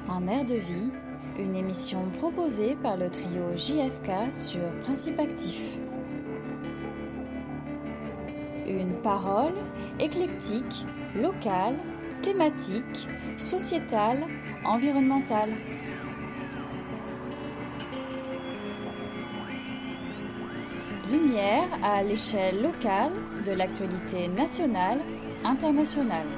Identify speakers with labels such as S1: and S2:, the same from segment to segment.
S1: Un air de vie, une émission proposée par le trio JFK sur Principe Actif. Une parole éclectique, locale, thématique, sociétale, environnementale. Lumière à l'échelle locale de l'actualité nationale, internationale.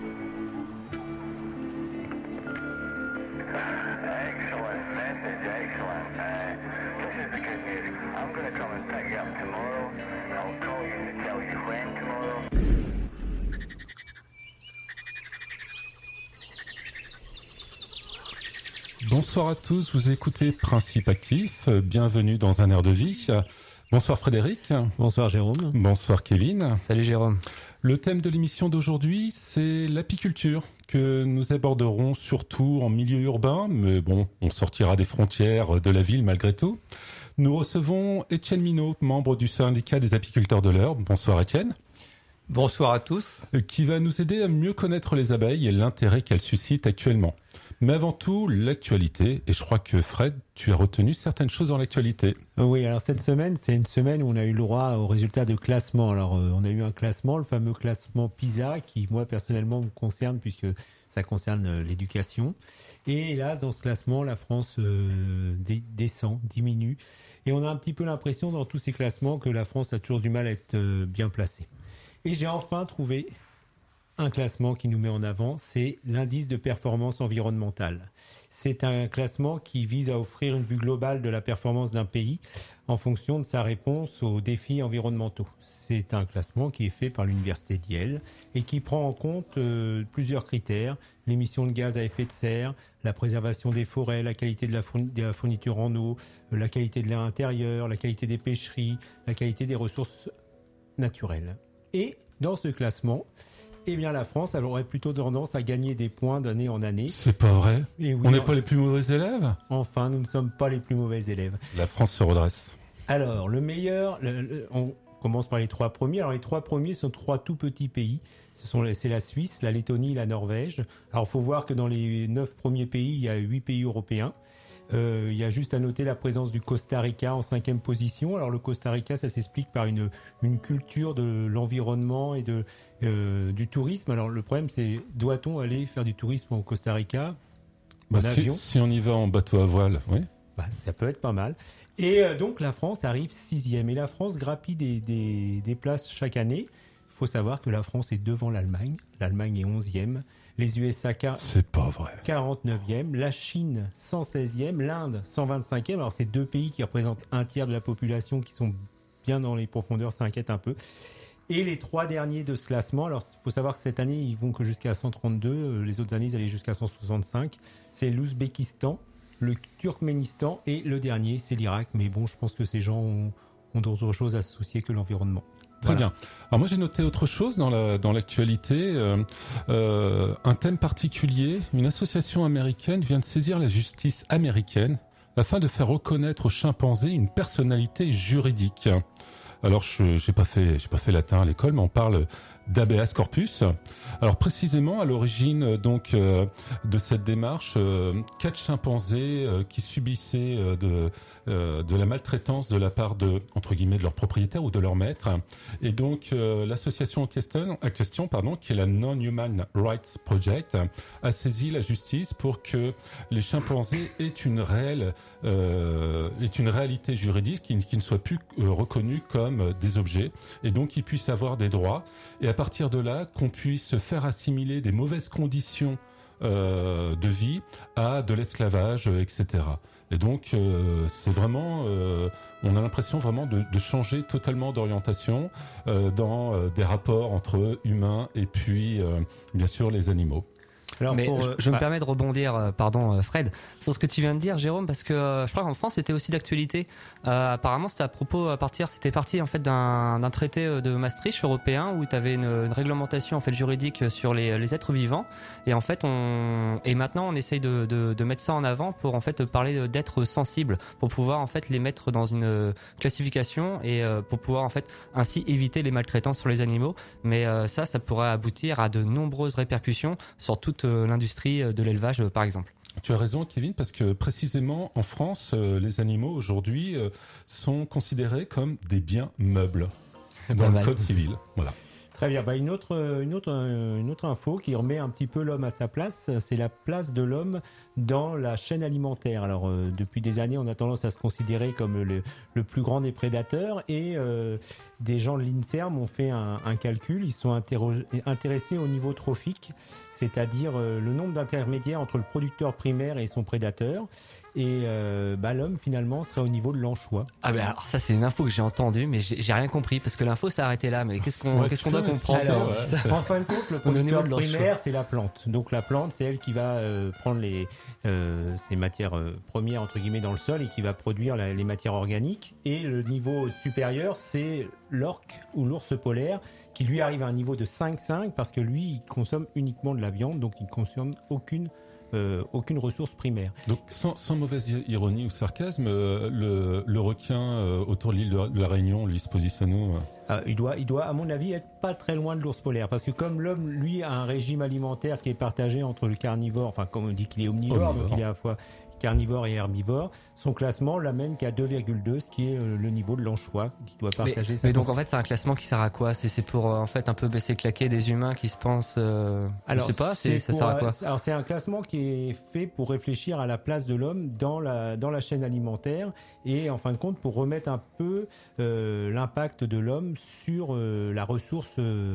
S2: Bonsoir à tous, vous écoutez Principe Actif, bienvenue dans un air de vie. Bonsoir Frédéric.
S3: Bonsoir Jérôme.
S2: Bonsoir Kevin.
S4: Salut Jérôme.
S2: Le thème de l'émission d'aujourd'hui, c'est l'apiculture, que nous aborderons surtout en milieu urbain, mais bon, on sortira des frontières de la ville malgré tout. Nous recevons Étienne Minot, membre du syndicat des apiculteurs de l'Eure. Bonsoir Étienne.
S3: Bonsoir à tous.
S2: Qui va nous aider à mieux connaître les abeilles et l'intérêt qu'elles suscitent actuellement. Mais avant tout, l'actualité. Et je crois que Fred, tu as retenu certaines choses dans l'actualité.
S3: Oui, alors cette semaine, c'est une semaine où on a eu le droit aux résultats de classement. Alors, on a eu un classement, le fameux classement PISA, qui, moi, personnellement, me concerne, puisque ça concerne l'éducation. Et hélas, dans ce classement, la France descend, diminue. Et on a un petit peu l'impression, dans tous ces classements, que la France a toujours du mal à être bien placée. Et j'ai enfin trouvé un classement qui nous met en avant, c'est l'indice de performance environnementale. C'est un classement qui vise à offrir une vue globale de la performance d'un pays en fonction de sa réponse aux défis environnementaux. C'est un classement qui est fait par l'Université d'Yale et qui prend en compte plusieurs critères, l'émission de gaz à effet de serre, la préservation des forêts, la qualité de la fourniture en eau, la qualité de l'air intérieur, la qualité des pêcheries, la qualité des ressources naturelles. Et dans ce classement, eh bien, la France, elle aurait plutôt tendance à gagner des points d'année en année.
S2: C'est pas vrai.
S3: Et oui,
S2: on n'est pas les plus mauvais élèves.
S3: Enfin, nous ne sommes pas les plus mauvais élèves.
S2: La France se redresse.
S3: Alors, le meilleur, on commence par les trois premiers. Alors, les trois premiers sont trois tout petits pays. C'est la Suisse, la Lettonie et la Norvège. Alors, il faut voir que dans les 9 premiers pays, il y a 8 pays européens. Il y a juste à noter la présence du Costa Rica en 5e position. Alors le Costa Rica, ça s'explique par une culture de l'environnement et du tourisme. Alors le problème, c'est doit-on aller faire du tourisme au Costa Rica en avion ?
S2: Si on y va en bateau à voile, oui.
S3: Ça peut être pas mal. Et donc la France arrive 6e. Et la France grappille des places chaque année. Il faut savoir que la France est devant l'Allemagne. L'Allemagne est 11e. Les USA,
S2: c'est pas vrai.
S3: 49e, la Chine 116e, l'Inde 125e. Alors c'est deux pays qui représentent un tiers de la population qui sont bien dans les profondeurs, ça inquiète un peu. Et les trois derniers de ce classement, alors il faut savoir que cette année ils vont que jusqu'à 132, les autres années ils allaient jusqu'à 165. C'est l'Ouzbékistan, le Turkménistan et le dernier c'est l'Irak. Mais bon, je pense que ces gens ont d'autres choses à se soucier que l'environnement.
S2: Très bien. Alors moi j'ai noté autre chose dans l'actualité, un thème particulier. Une association américaine vient de saisir la justice américaine afin de faire reconnaître aux chimpanzés une personnalité juridique. Alors j'ai pas fait latin à l'école, mais on parle d'habeas corpus. Alors précisément à l'origine donc de cette démarche, 4 chimpanzés qui subissaient de la maltraitance de la part de entre guillemets de leur propriétaire ou de leur maître. Et donc l'association en question, qui est la Non-Human Rights Project, a saisi la justice pour que les chimpanzés aient une réalité juridique qui ne soit plus reconnue comme des objets et donc qu'ils puissent avoir des droits. Et à partir de là, qu'on puisse faire assimiler des mauvaises conditions de vie à de l'esclavage, etc. Et donc, c'est vraiment, on a l'impression vraiment de changer totalement d'orientation dans des rapports entre humains et puis, bien sûr, les animaux.
S4: Alors mais je me permets de rebondir, Fred, sur ce que tu viens de dire, Jérôme, parce que je crois qu'en France c'était aussi d'actualité. Apparemment c'était c'était parti en fait d'un traité de Maastricht européen où tu avais une réglementation en fait juridique sur les êtres vivants et en fait maintenant on essaye de mettre ça en avant pour en fait parler d'êtres sensibles pour pouvoir en fait les mettre dans une classification et pour pouvoir en fait ainsi éviter les maltraitances sur les animaux. Mais ça pourrait aboutir à de nombreuses répercussions sur toute l'industrie de l'élevage par exemple.
S2: Tu as raison, Kevin, parce que précisément en France, les animaux aujourd'hui sont considérés comme des biens meubles dans le Code civil. Voilà.
S3: Très bien. Une autre info qui remet un petit peu l'homme à sa place, c'est la place de l'homme dans la chaîne alimentaire. Alors, depuis des années, on a tendance à se considérer comme le plus grand des prédateurs et des gens de l'INSERM ont fait un calcul. Ils sont intéressés au niveau trophique, c'est-à-dire le nombre d'intermédiaires entre le producteur primaire et son prédateur. Et l'homme finalement serait au niveau de l'anchois.
S4: Ah ben alors ça c'est une info que j'ai entendue mais j'ai rien compris parce que l'info s'est arrêtée là, mais qu'est-ce qu'on doit comprendre?
S3: Alors, en fin de compte, le producteur primaire c'est la plante. Donc la plante c'est elle qui va prendre ces matières premières entre guillemets dans le sol et qui va produire les matières organiques. Et le niveau supérieur c'est l'orque ou l'ours polaire qui lui arrive à un niveau de 5,5 parce que lui il consomme uniquement de la viande, donc il ne consomme aucune ressource primaire.
S2: Donc sans mauvaise ironie ou sarcasme, le requin autour de l'île de la Réunion, lui, se positionne où?
S3: Il doit, à mon avis, être pas très loin de l'ours polaire, parce que comme l'homme, lui, a un régime alimentaire qui est partagé entre le carnivore, enfin comme on dit qu'il est omnivore. Donc il est à la fois carnivore et herbivore, son classement l'amène qu'à 2,2, ce qui est le niveau de l'anchois qui doit partager sa.
S4: Mais donc en fait c'est un classement qui sert à quoi? C'est pour en fait un peu baisser claquer des humains qui se pensent
S3: alors,
S4: je sais pas, ça sert à quoi?
S3: Alors c'est un classement qui est fait pour réfléchir à la place de l'homme dans la chaîne alimentaire et en fin de compte pour remettre un peu l'impact de l'homme sur la ressource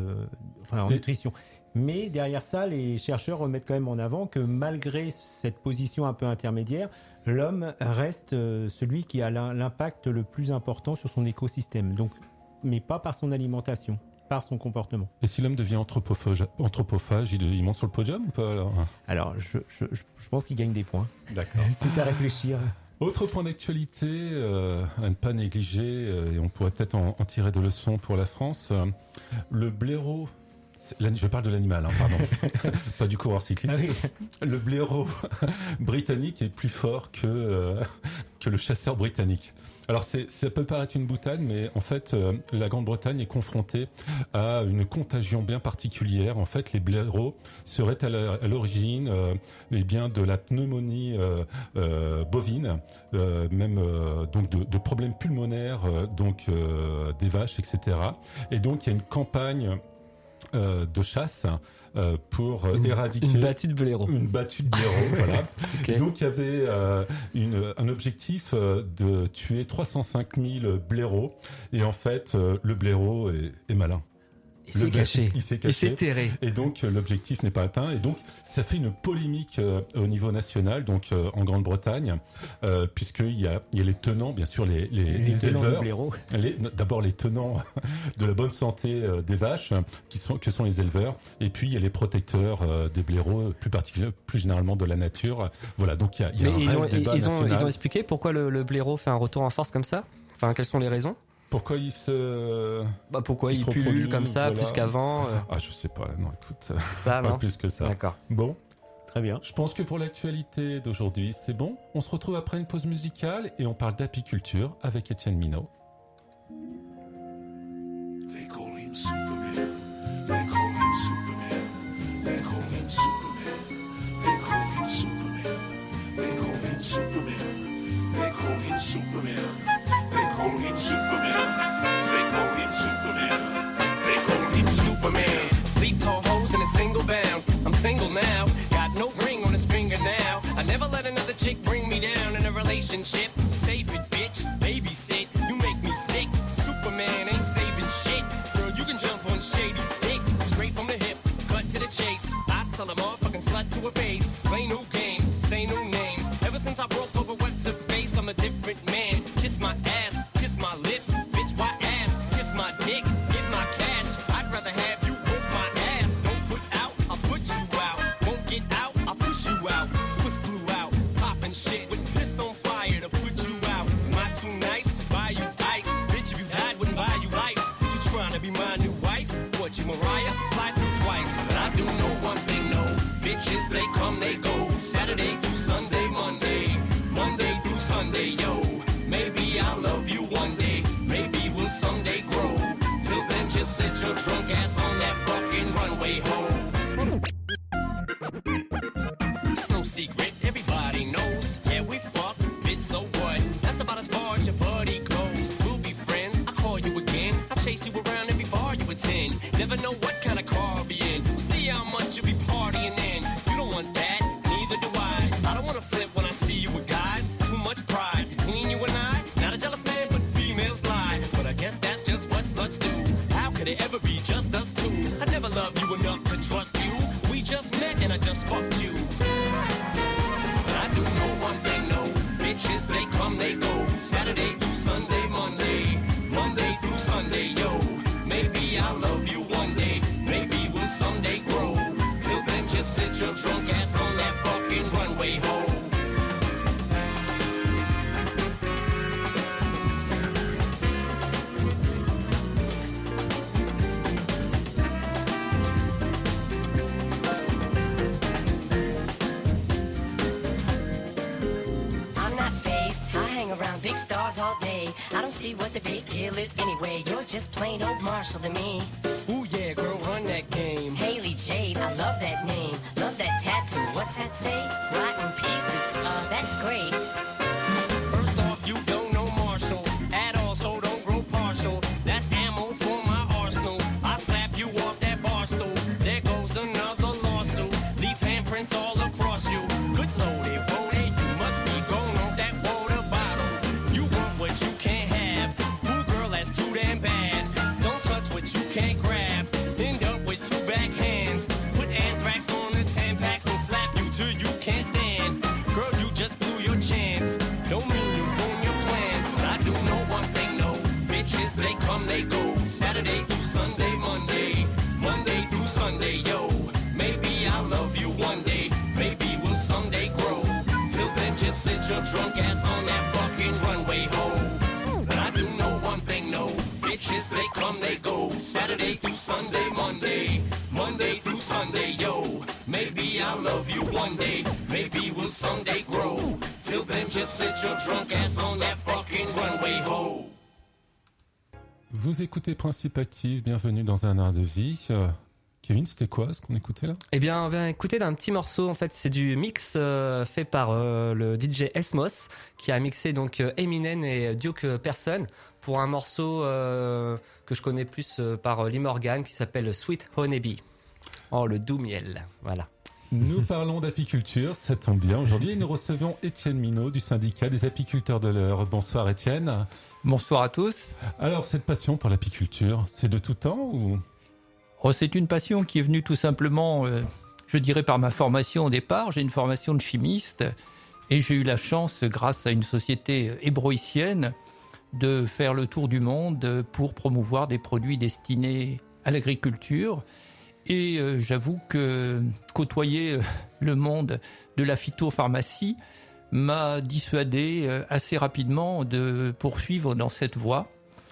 S3: en nutrition. Mais derrière ça, les chercheurs remettent quand même en avant que malgré cette position un peu intermédiaire, l'homme reste celui qui a l'impact le plus important sur son écosystème. Donc, mais pas par son alimentation, par son comportement.
S2: Et si l'homme devient anthropophage, il monte sur le podium ou pas
S3: alors je pense qu'il gagne des points.
S2: D'accord.
S3: C'est à réfléchir.
S2: Autre point d'actualité à ne pas négliger, et on pourrait peut-être en tirer des leçons pour la France, le blaireau. Je parle de l'animal, pardon, pas du coureur cycliste. Ah oui. Le blaireau britannique est plus fort que le chasseur britannique. Alors ça peut paraître une boutade, mais en fait la Grande-Bretagne est confrontée à une contagion bien particulière. En fait, les blaireaux seraient à l'origine de la pneumonie bovine, même donc de problèmes pulmonaires, des vaches, etc. Et donc il y a une campagne de chasse pour éradiquer
S4: une battue de blaireau,
S2: voilà. Okay. Donc il y avait un objectif de tuer 305 000 blaireaux et en fait le blaireau est malin.
S4: Il s'est caché. Il s'est terré.
S2: Et donc l'objectif n'est pas atteint. Et donc ça fait une polémique au niveau national, donc en Grande-Bretagne, puisqu'il y a les tenants, bien sûr les éleveurs. D'abord les tenants de la bonne santé des vaches, que sont les éleveurs, et puis il y a les protecteurs des blaireaux, plus généralement de la nature. Voilà, donc il y a un réel débat national.
S4: Ils ont expliqué pourquoi le blaireau fait un retour en force comme ça. Enfin, quelles sont les raisons?
S2: Pourquoi il
S4: il pullule comme ça, voilà. Plus qu'avant
S2: je sais pas, non, écoute,
S4: ça,
S2: pas
S4: non
S2: plus que ça.
S4: D'accord.
S2: Bon,
S3: très bien.
S2: Je pense que pour l'actualité d'aujourd'hui, c'est bon. On se retrouve après une pause musicale et on parle d'apiculture avec Étienne Minot.
S5: They call him Superman. They call him Superman. They call him Superman. They call him Superman. They call him Superman. They call him Superman. They call him Superman. They call him Superman. They call him Superman.
S6: Leap tall hoes in a single bound. I'm single now. Got no ring on his finger now. I never let another chick bring me down in a relationship. Save it, bitch. Babysit. You make me sick. Superman ain't saving shit. Girl, you can jump on Shady's dick. Straight from the hip. Cut to the chase. I tell a motherfucking slut to her face. Play no games. Say no names. Ever since I broke over what's her face, I'm a different man. Kiss my ass. Kiss my lips. Bitch, why ass? Kiss my dick. Get my cash. I'd rather have you whoop my ass. Don't put out. I'll put you out. Won't get out. I'll push you out. Puss blew out. Poppin' shit with piss on fire to put you out. Am I too nice? Buy you ice. Bitch, if you died, wouldn't buy you life. You trying to be my new wife? What, you Mariah? Fly through twice. But I do know one thing, no. Bitches, they come, they go. Saturday through Sunday, Monday. Monday through Sunday, yo. Maybe I'll love you one day. Maybe we'll someday grow. Till then, just sit your drunk ass on that fucking runway home. It's no secret, everybody chase you around every bar you attend. Never know what kind of car I'll be in. See how much you'll be partying in. You don't want that, neither do I. I don't wanna flip when I see you with guys. Too much pride between you and I. Not a jealous man, but females lie. But I guess that's just what sluts do. How could it ever be just us two? I never loved you enough to trust you. We just met and I just fucked you. But I do know one thing, no. Bitches, they come, they go. Saturday through Sunday, Monday. Monday through Sunday, yo. Maybe I'll love you one day. Maybe we'll someday grow. Till then, just sit your drunk ass on that fucking runway home.
S7: Big stars all day. I don't see what the big deal is anyway. You're just plain old Marshall to me.
S6: Ooh yeah, girl, run that game.
S7: Haley Jade, I love that name. Love that tattoo. What's that say? Rotten pieces. That's great.
S6: First off, you don't know Marshall at all, so don't grow partial. That's ammo for my arsenal. I slap you off that bar stool. There goes another lawsuit. Leave handprints all across you. Good Lord, it won't it. You must be going off that water bottle. You want what you can't have. Ooh, girl, that's too damn bad. Don't touch what you can't grab. End up with two backhands. Put anthrax on the 10-packs and slap you till you can't stand. Girl, you just blew your chance. Don't mean you ruin your plans, but I do know one thing, no. Bitches, they come, they go. Saturday through Sunday, Monday. Monday through Sunday, yo. Maybe I'll love you one day. Maybe we'll someday grow. Till then, just sit your drunk ass on that fucking runway home. But I do know one thing, no. Bitches, they come, they go. Saturday through Sunday, Monday. Monday through Sunday, yo. Maybe I'll love you one day. Maybe we'll someday grow. Till then, just sit your drunk ass on that fucking runway home.
S2: Vous écoutez Principe Actif, bienvenue dans un art de vie. Kevin, c'était quoi ce qu'on écoutait là ?
S4: Eh bien, on vient écouter d'un petit morceau. En fait, c'est du mix fait par le DJ Esmos, qui a mixé donc Eminem et Duke Person pour un morceau que je connais plus par Lee Morgan, qui s'appelle Sweet Honeybee. Oh, le doux miel, voilà.
S2: Nous parlons d'apiculture, ça tombe bien. Aujourd'hui, nous recevons Étienne Minot du syndicat des apiculteurs de l'Eure. Bonsoir Étienne.
S8: Bonsoir à tous.
S2: Alors, cette passion pour l'apiculture, c'est de tout temps ou...
S8: C'est une passion qui est venue tout simplement, je dirais, par ma formation au départ. J'ai une formation de chimiste et j'ai eu la chance, grâce à une société hébroïcienne, de faire le tour du monde pour promouvoir des produits destinés à l'agriculture. Et j'avoue que côtoyer le monde de la phytopharmacie m'a dissuadé assez rapidement de poursuivre dans cette voie.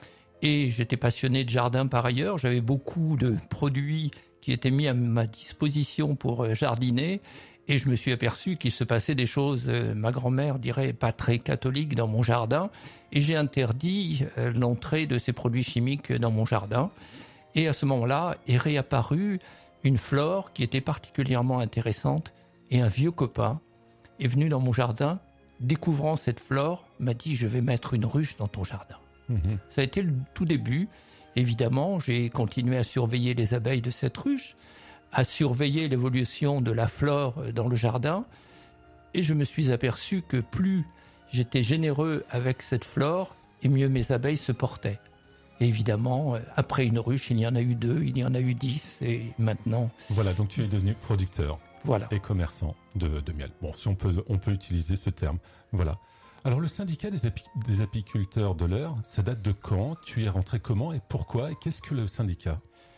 S8: Et j'étais passionné de jardin par ailleurs. J'avais beaucoup de produits qui étaient mis à ma disposition pour jardiner. Et je me suis aperçu qu'il se passait des choses, ma grand-mère dirait, pas très catholiques dans mon jardin. Et j'ai interdit l'entrée de ces produits chimiques dans mon jardin. Et à ce moment-là est réapparue une flore qui était particulièrement intéressante. Et un vieux copain est venu dans mon jardin, découvrant cette flore, m'a dit « Je vais mettre une ruche dans ton jardin ». Ça a été le tout début. Évidemment, j'ai continué à surveiller les abeilles de cette ruche, à surveiller l'évolution de la flore dans le jardin. Et je me suis aperçu que plus j'étais généreux avec cette flore, et mieux mes abeilles se portaient. Et évidemment, après une ruche, il y en a eu 2, il y en a eu 10, et maintenant...
S2: Voilà, donc tu es devenu producteur
S8: voilà.
S2: Et commerçant de miel. Bon, si on peut utiliser ce terme. Voilà. Alors, le syndicat des apiculteurs de l'Eure, ça date de quand ? Tu y es rentré comment et pourquoi ? Et qu'est-ce que le syndicat ?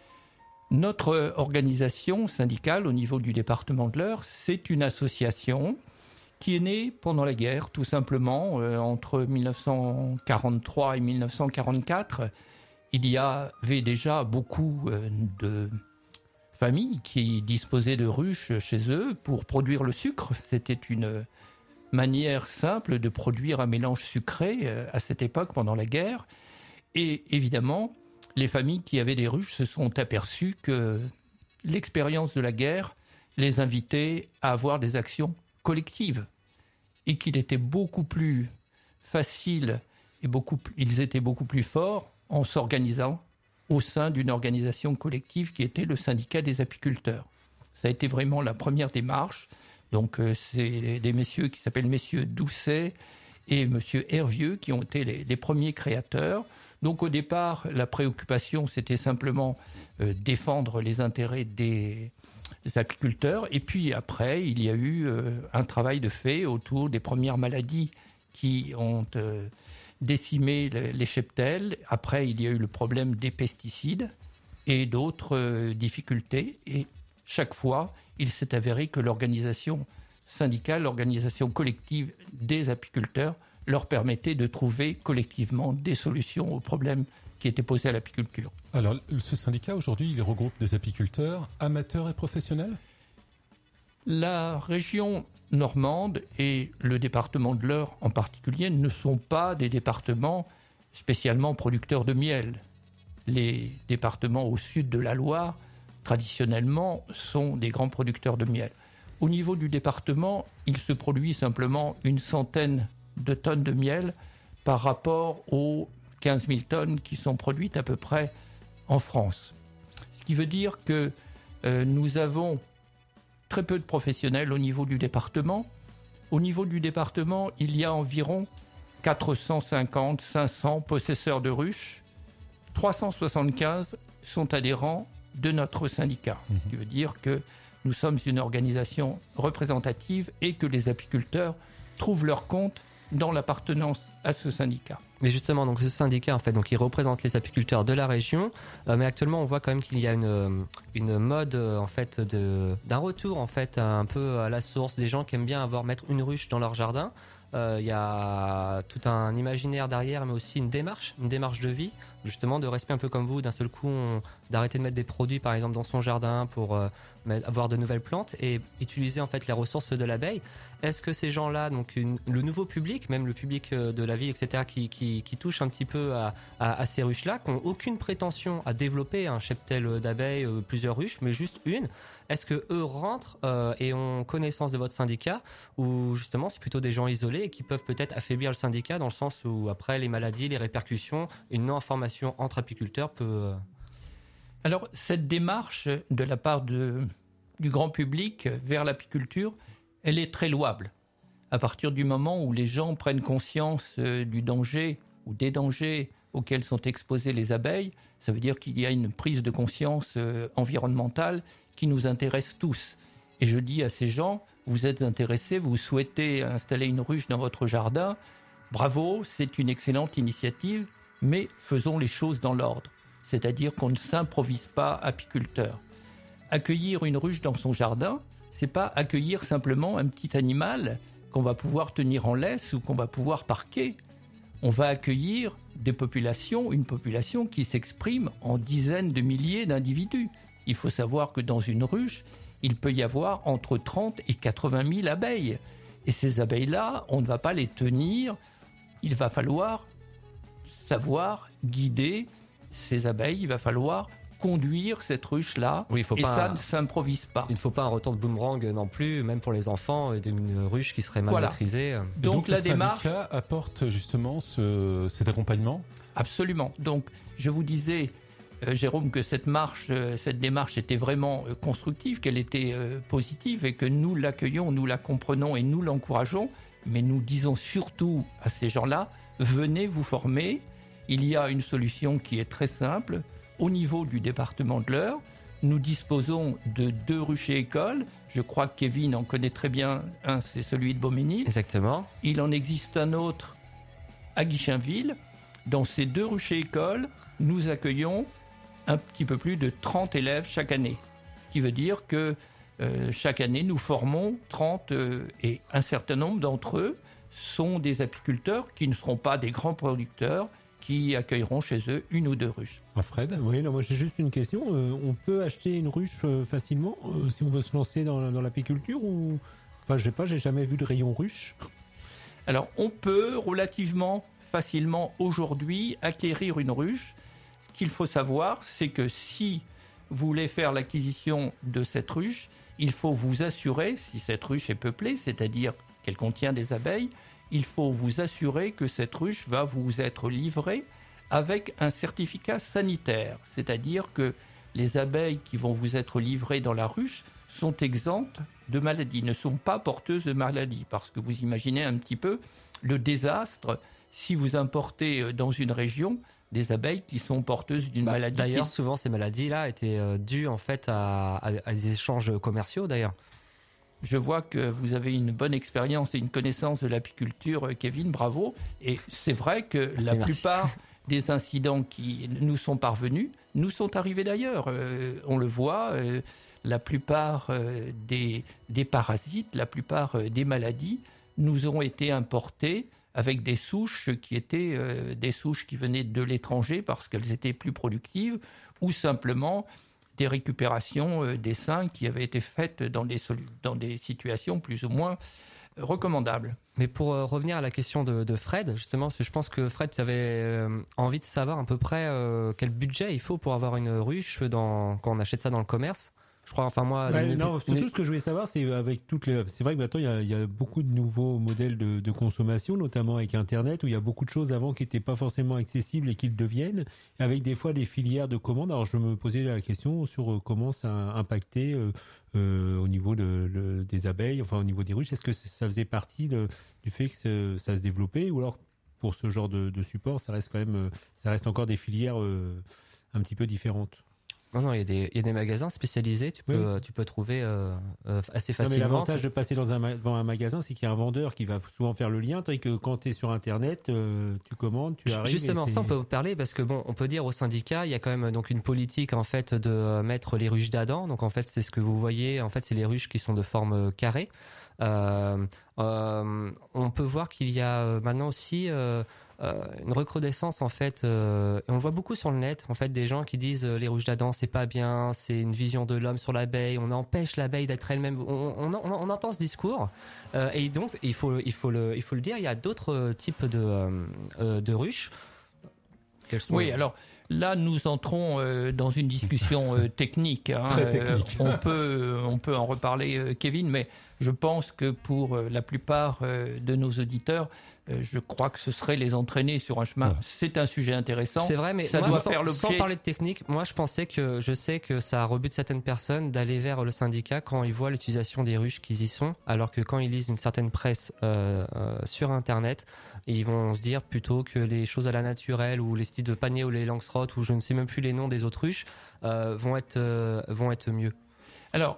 S8: Notre organisation syndicale au niveau du département de l'Eure, c'est une association qui est née pendant la guerre, tout simplement. Entre 1943 et 1944, il y avait déjà beaucoup de familles qui disposaient de ruches chez eux pour produire le sucre. C'était une manière simple de produire un mélange sucré à cette époque pendant la guerre. Et évidemment, les familles qui avaient des ruches se sont aperçues que l'expérience de la guerre les invitait à avoir des actions collectives et qu'il était beaucoup plus facile et ils étaient beaucoup plus forts en s'organisant au sein d'une organisation collective qui était le syndicat des apiculteurs. Ça a été vraiment la première démarche. Donc c'est des messieurs qui s'appellent messieurs Doucet et monsieur Hervieux qui ont été les premiers créateurs. Donc au départ, la préoccupation, c'était simplement défendre les intérêts des apiculteurs. Et puis après, il y a eu un travail de fait autour des premières maladies qui ont décimé les cheptels. Après, il y a eu le problème des pesticides et d'autres difficultés. Et chaque fois, il s'est avéré que l'organisation syndicale, l'organisation collective des apiculteurs leur permettait de trouver collectivement des solutions aux problèmes qui étaient posés à l'apiculture.
S2: Alors, ce syndicat, aujourd'hui, il regroupe des apiculteurs amateurs et professionnels ?
S8: La région normande et le département de l'Eure en particulier ne sont pas des départements spécialement producteurs de miel. Les départements au sud de la Loire, traditionnellement, sont des grands producteurs de miel. Au niveau du département, il se produit simplement 100 de tonnes de miel par rapport aux 15 000 tonnes qui sont produites à peu près en France. Ce qui veut dire que nous avons très peu de professionnels au niveau du département. Au niveau du département, il y a environ 450-500 possesseurs de ruches. 375 sont adhérents de notre syndicat. Ce qui veut dire que nous sommes une organisation représentative et que les apiculteurs trouvent leur compte dans l'appartenance à ce syndicat.
S4: Mais justement, donc ce syndicat, en fait, donc il représente les apiculteurs de la région, mais actuellement, on voit quand même qu'il y a une mode, en fait, d'un retour, en fait, un peu à la source des gens qui aiment bien mettre une ruche dans leur jardin. Il y a tout un imaginaire derrière, mais aussi une démarche de vie, justement de respect un peu comme vous, d'un seul coup d'arrêter de mettre des produits par exemple dans son jardin pour avoir de nouvelles plantes et utiliser en fait les ressources de l'abeille. Est-ce que ces gens-là, donc le nouveau public, même le public de la ville, etc., qui touche un petit peu à ces ruches-là, qui n'ont aucune prétention à développer un cheptel d'abeilles, plusieurs ruches, mais juste une, est-ce que eux rentrent et ont connaissance de votre syndicat, ou justement c'est plutôt des gens isolés et qui peuvent peut-être affaiblir le syndicat dans le sens où après les maladies, les répercussions, une non-information entre apiculteurs peut...
S8: Alors cette démarche de la part du grand public vers l'apiculture, elle est très louable. À partir du moment où les gens prennent conscience du danger ou des dangers auxquels sont exposées les abeilles, ça veut dire qu'il y a une prise de conscience environnementale qui nous intéresse tous. Et je dis à ces gens, vous êtes intéressés, vous souhaitez installer une ruche dans votre jardin, bravo, c'est une excellente initiative, mais faisons les choses dans l'ordre. C'est-à-dire qu'on ne s'improvise pas apiculteur. Accueillir une ruche dans son jardin, c'est pas accueillir simplement un petit animal qu'on va pouvoir tenir en laisse ou qu'on va pouvoir parquer. On va accueillir une population qui s'exprime en dizaines de milliers d'individus. Il faut savoir que dans une ruche, il peut y avoir entre 30 et 80 000 abeilles. Et ces abeilles-là, on ne va pas les tenir. Il va falloir savoir guider ces abeilles. Il va falloir conduire cette ruche-là.
S4: Oui,
S8: ça ne s'improvise pas.
S4: Il ne faut pas un retour de boomerang non plus, même pour les enfants, d'une ruche qui serait mal maîtrisée.
S8: Donc la démarche
S2: apporte justement cet accompagnement.
S8: Absolument. Donc je vous disais, Jérôme, que cette démarche était vraiment constructive, qu'elle était positive et que nous l'accueillons, nous la comprenons et nous l'encourageons. Mais nous disons surtout à ces gens-là, venez vous former. Il y a une solution qui est très simple. Au niveau du département de l'Eure, nous disposons de 2 ruchers-écoles. Je crois que Kevin en connaît très bien. Un, c'est celui de Beauménil.
S4: Exactement.
S8: Il en existe un autre à Guichainville. Dans ces 2 ruchers-écoles, nous accueillons un petit peu plus de 30 élèves chaque année. Ce qui veut dire que chaque année, nous formons 30 et un certain nombre d'entre eux sont des apiculteurs qui ne seront pas des grands producteurs, qui accueilleront chez eux 1 ou 2 ruches.
S2: Fred ?
S3: Oui, moi j'ai juste une question. On peut acheter une ruche facilement si on veut se lancer dans l'apiculture ou... Enfin, je sais pas, j'ai jamais vu de rayon ruche.
S8: Alors, on peut relativement facilement aujourd'hui acquérir une ruche. Ce qu'il faut savoir, c'est que si vous voulez faire l'acquisition de cette ruche, il faut vous assurer, si cette ruche est peuplée, c'est-à-dire qu'elle contient des abeilles, il faut vous assurer que cette ruche va vous être livrée avec un certificat sanitaire. C'est-à-dire que les abeilles qui vont vous être livrées dans la ruche sont exemptes de maladies, ne sont pas porteuses de maladies. Parce que vous imaginez un petit peu le désastre si vous importez dans une région des abeilles qui sont porteuses d'une maladie.
S4: D'ailleurs, souvent ces maladies-là étaient dues en fait à des échanges commerciaux d'ailleurs.
S8: Je vois que vous avez une bonne expérience et une connaissance de l'apiculture, Kevin, bravo. Et c'est vrai que la plupart des incidents qui nous sont parvenus nous sont arrivés d'ailleurs. On le voit, la plupart des parasites, la plupart des maladies nous ont été importés avec des souches qui étaient des souches qui venaient de l'étranger parce qu'elles étaient plus productives, ou simplement des récupérations d'essaims qui avaient été faites dans des situations plus ou moins recommandables.
S4: Mais pour revenir à la question de Fred, justement, parce que je pense que Fred, tu avais envie de savoir à peu près quel budget il faut pour avoir une ruche quand on achète ça dans le commerce. Je crois, enfin moi...
S3: Surtout ce que je voulais savoir, c'est avec c'est vrai que maintenant il y a beaucoup de nouveaux modèles de consommation, notamment avec Internet, où il y a beaucoup de choses avant qui n'étaient pas forcément accessibles et qui le deviennent, avec des fois des filières de commandes. Alors je me posais la question sur comment ça a impacté au niveau des abeilles, enfin au niveau des ruches. Est-ce que ça faisait partie du fait que ça se développait, ou alors pour ce genre de support, ça reste encore des filières un petit peu différentes?
S4: Non, il y a des magasins spécialisés, tu peux trouver assez facilement.
S3: Non, mais l'avantage de passer devant un magasin, c'est qu'il y a un vendeur qui va souvent faire le lien, tandis que quand tu es sur Internet, tu commandes, tu arrives.
S4: Justement, ça on peut parler parce que on peut dire au syndicat, il y a quand même donc une politique en fait de mettre les ruches d'Adam. Donc en fait, c'est ce que vous voyez, en fait, c'est les ruches qui sont de forme carrée. On peut voir qu'il y a maintenant aussi une recrudescence en fait, et on le voit beaucoup sur le net en fait, des gens qui disent les ruches d'Adam c'est pas bien, c'est une vision de l'homme sur l'abeille, on empêche l'abeille d'être elle-même. On entend ce discours et donc il faut le dire, il y a d'autres types de ruches.
S8: Oui, alors là nous entrons dans une discussion technique.
S2: Très technique.
S8: On peut en reparler, Kevin, mais je pense que pour la plupart de nos auditeurs, je crois que ce serait les entraîner sur un chemin. Ouais. C'est un sujet intéressant.
S4: C'est vrai, mais
S8: ça
S4: moi,
S8: doit faire l'objet.
S4: Sans parler de technique, moi je sais que ça rebute certaines personnes d'aller vers le syndicat quand ils voient l'utilisation des ruches qu'ils y sont, alors que quand ils lisent une certaine presse sur Internet, ils vont se dire plutôt que les choses à la naturelle ou les styles de panier ou les Langstroth ou je ne sais même plus les noms des autres ruches vont être mieux.
S8: Alors,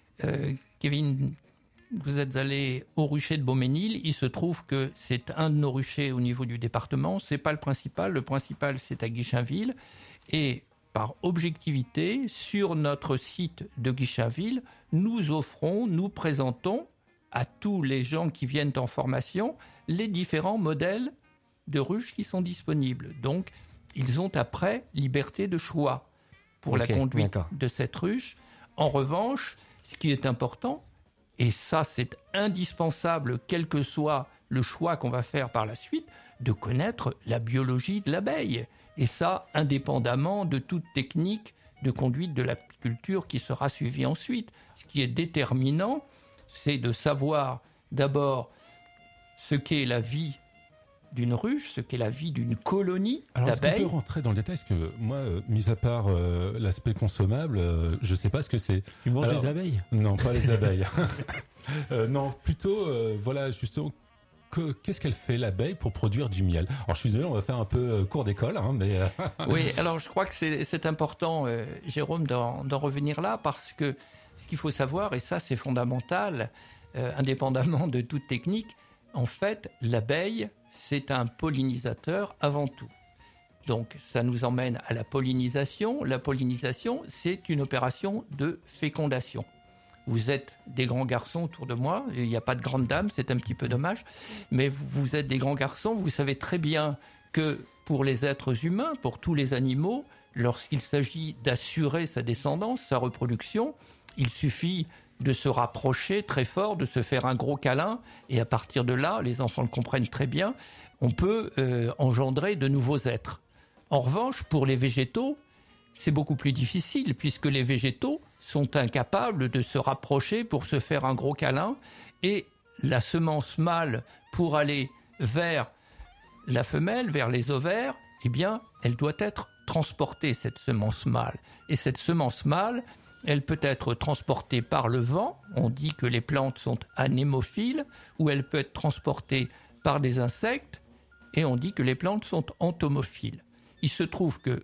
S8: Kevin, vous êtes allé au rucher de Beauménil. Il se trouve que c'est un de nos ruchers au niveau du département. C'est pas le principal. Le principal, c'est à Guichainville. Et par objectivité, sur notre site de Guichainville, nous présentons à tous les gens qui viennent en formation les différents modèles de ruches qui sont disponibles. Donc, ils ont après liberté de choix pour la conduite de cette ruche. En revanche, ce qui est important, et ça, c'est indispensable, quel que soit le choix qu'on va faire par la suite, de connaître la biologie de l'abeille. Et ça, indépendamment de toute technique de conduite de l'apiculture qui sera suivie ensuite. Ce qui est déterminant, c'est de savoir d'abord ce qu'est la vie d'une ruche, ce qu'est la vie d'une colonie d'abeilles.
S2: Est-ce qu'on peut rentrer dans le détail? Parce que moi, mis à part l'aspect consommable, je sais pas ce que c'est.
S3: Tu manges les abeilles?
S2: Non, pas les abeilles. Non, plutôt, voilà, justement, qu'est-ce qu'elle fait l'abeille pour produire du miel? Alors je suis désolé, on va faire un peu cours d'école, mais...
S8: Oui, alors je crois que c'est important, Jérôme, d'en revenir là, parce que ce qu'il faut savoir, et ça c'est fondamental, indépendamment de toute technique, en fait, l'abeille, c'est un pollinisateur avant tout. Donc, ça nous emmène à la pollinisation. La pollinisation, c'est une opération de fécondation. Vous êtes des grands garçons autour de moi, il n'y a pas de grandes dames, c'est un petit peu dommage, mais vous êtes des grands garçons, vous savez très bien que pour les êtres humains, pour tous les animaux, lorsqu'il s'agit d'assurer sa descendance, sa reproduction, il suffit de se rapprocher très fort, de se faire un gros câlin, et à partir de là, les enfants le comprennent très bien, on peut engendrer de nouveaux êtres. En revanche, pour les végétaux, c'est beaucoup plus difficile, puisque les végétaux sont incapables de se rapprocher pour se faire un gros câlin, et la semence mâle, pour aller vers la femelle, vers les ovaires, eh bien, elle doit être transportée, cette semence mâle. Et cette semence mâle, elle peut être transportée par le vent, on dit que les plantes sont anémophiles, ou elle peut être transportée par des insectes, et on dit que les plantes sont entomophiles. Il se trouve que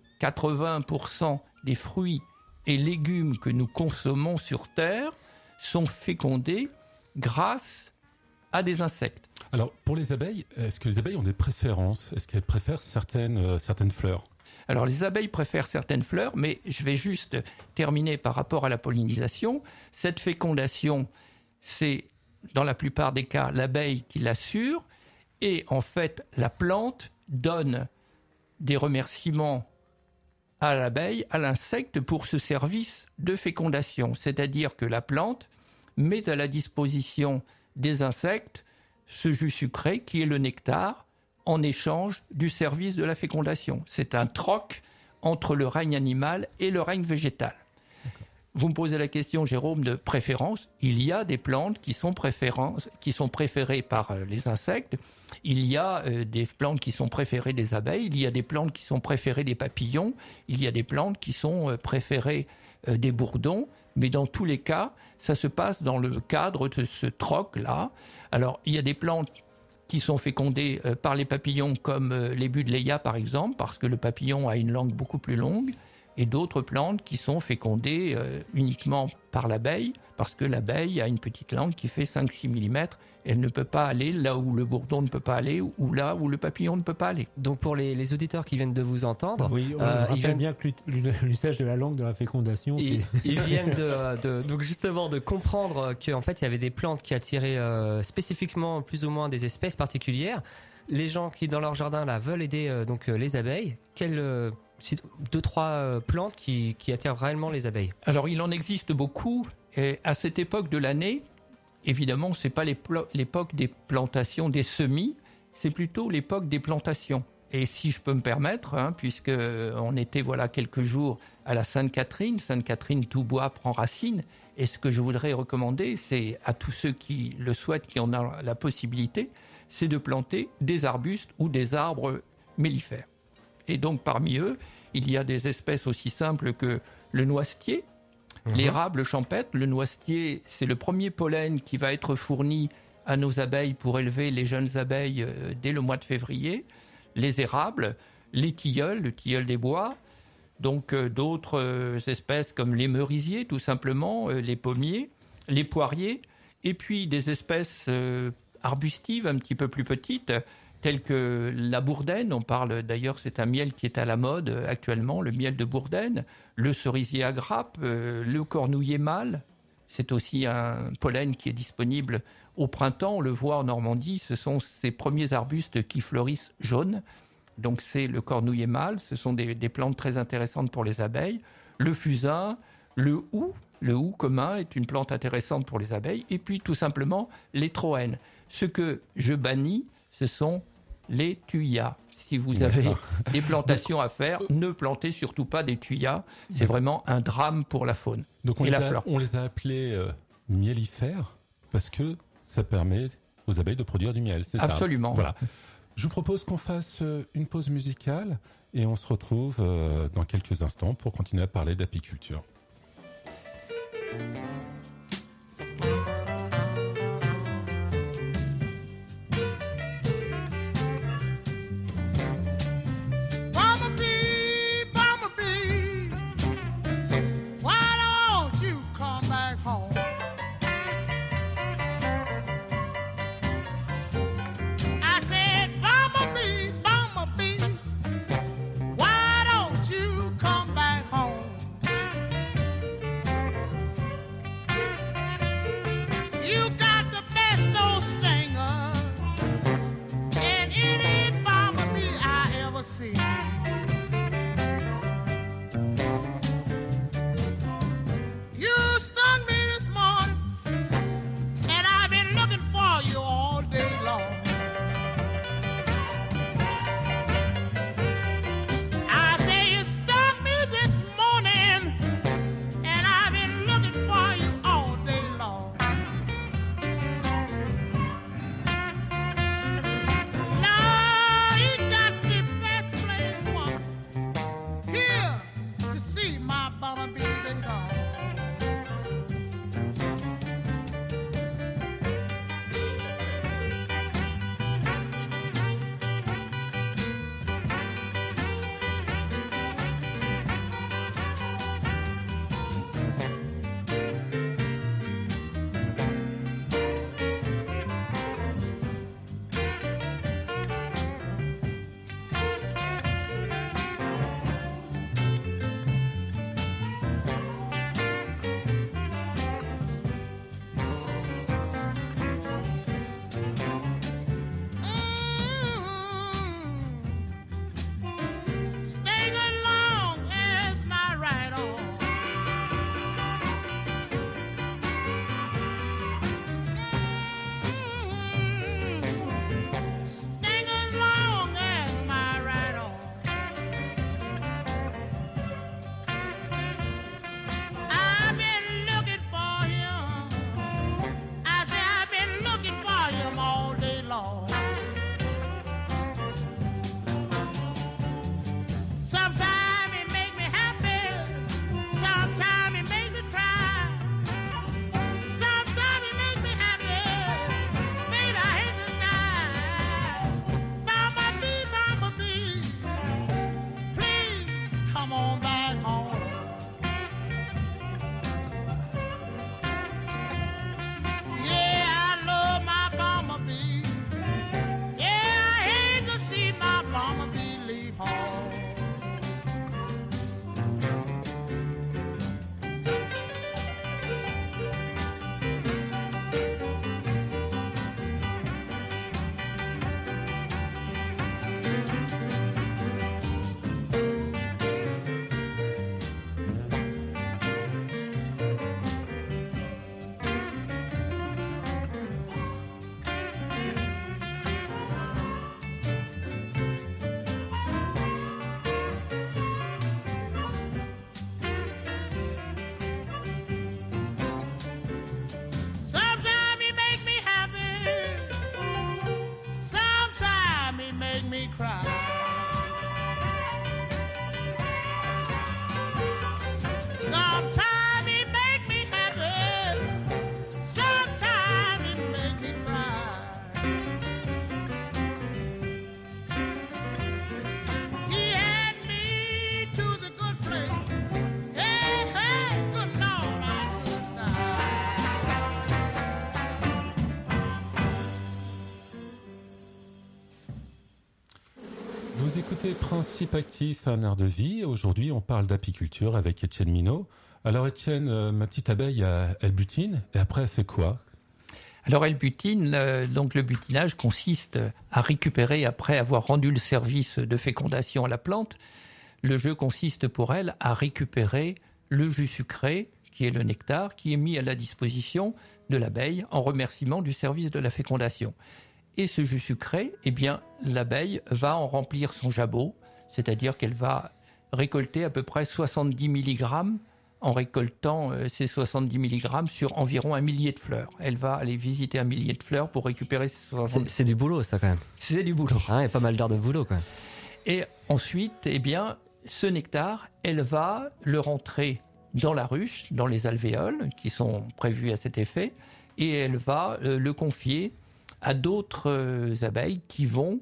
S8: 80% des fruits et légumes que nous consommons sur Terre sont fécondés grâce à des insectes.
S2: Alors, pour les abeilles, est-ce que les abeilles ont des préférences? Est-ce qu'elles préfèrent certaines fleurs?
S8: Alors, les abeilles préfèrent certaines fleurs, mais je vais juste terminer par rapport à la pollinisation. Cette fécondation, c'est, dans la plupart des cas, l'abeille qui l'assure, et en fait, la plante donne des remerciements à l'abeille, à l'insecte, pour ce service de fécondation. C'est-à-dire que la plante met à la disposition des insectes ce jus sucré qui est le nectar en échange du service de la fécondation. C'est un troc entre le règne animal et le règne végétal. Vous me posez la question, Jérôme, de préférence. Il y a des plantes qui sont préférées par les insectes. Il y a des plantes qui sont préférées des abeilles. Il y a des plantes qui sont préférées des papillons. Il y a des plantes qui sont préférées des bourdons. Mais dans tous les cas, ça se passe dans le cadre de ce troc-là. Alors, il y a des plantes qui sont fécondées par les papillons, comme les Buddleia, par exemple, parce que le papillon a une langue beaucoup plus longue. Et d'autres plantes qui sont fécondées uniquement par l'abeille, parce que l'abeille a une petite langue qui fait 5-6 mm. Elle ne peut pas aller là où le bourdon ne peut pas aller, ou là où le papillon ne peut pas aller.
S4: Donc pour les auditeurs qui viennent de vous entendre...
S3: Oui, on rappelle bien que l'usage de la langue de la fécondation...
S4: Ils viennent donc justement de comprendre qu'en fait il y avait des plantes qui attiraient spécifiquement plus ou moins des espèces particulières. Les gens qui dans leur jardin là veulent aider les abeilles, quelles... 2-3 plantes qui attirent réellement les abeilles?
S8: Alors, il en existe beaucoup. Et à cette époque de l'année, évidemment, c'est pas l'époque des plantations, des semis, c'est plutôt l'époque des plantations. Et si je peux me permettre, puisque on était quelques jours à la Sainte-Catherine, tout bois prend racine. Et ce que je voudrais recommander, c'est à tous ceux qui le souhaitent, qui en ont la possibilité, c'est de planter des arbustes ou des arbres mellifères. Et donc, parmi eux, il y a des espèces aussi simples que le noisetier, l'érable champêtre. Le noisetier, c'est le premier pollen qui va être fourni à nos abeilles pour élever les jeunes abeilles dès le mois de février. Les érables, les tilleuls, le tilleul des bois. Donc, d'autres espèces comme les merisiers, tout simplement, les pommiers, les poiriers. Et puis, des espèces arbustives un petit peu plus petites, tels que la bourdaine, on parle d'ailleurs, c'est un miel qui est à la mode actuellement, le miel de bourdaine, le cerisier à grappe, le cornouiller mâle, c'est aussi un pollen qui est disponible au printemps, on le voit en Normandie, ce sont ces premiers arbustes qui fleurissent jaunes, donc c'est le cornouiller mâle, ce sont des plantes très intéressantes pour les abeilles, le fusain, le hou commun est une plante intéressante pour les abeilles, et puis tout simplement les troènes. Ce que je bannis, ce sont les tuyas. Si vous avez des plantations à faire, ne plantez surtout pas des tuyas. C'est vraiment un drame pour la faune et la flore.
S2: On les a appelés miellifères parce que ça permet aux abeilles de produire du miel. C'est
S8: absolument.
S2: Ça. Voilà. Je vous propose qu'on fasse une pause musicale et on se retrouve dans quelques instants pour continuer à parler d'apiculture. écoutez Principe actif, un art de vie. Aujourd'hui, on parle d'apiculture avec Étienne Minot. Alors Étienne, ma petite abeille, elle butine et après elle fait quoi ?
S8: Alors elle butine, donc le butinage consiste à récupérer, après avoir rendu le service de fécondation à la plante, le jeu consiste pour elle à récupérer le jus sucré, qui est le nectar, qui est mis à la disposition de l'abeille en remerciement du service de la fécondation. Et ce jus sucré, eh bien, l'abeille va en remplir son jabot, c'est-à-dire qu'elle va récolter à peu près 70 mg en récoltant ces 70 mg sur environ 1 millier de fleurs. Elle va aller visiter 1 millier de fleurs pour récupérer ces 70
S4: C'est du boulot, ça, quand même.
S8: C'est du boulot.
S4: Ah, il y a pas mal d'heures de boulot, quand même.
S8: Et ensuite, eh bien, ce nectar, elle va le rentrer dans la ruche, dans les alvéoles qui sont prévus à cet effet, et elle va le confier à d'autres abeilles qui vont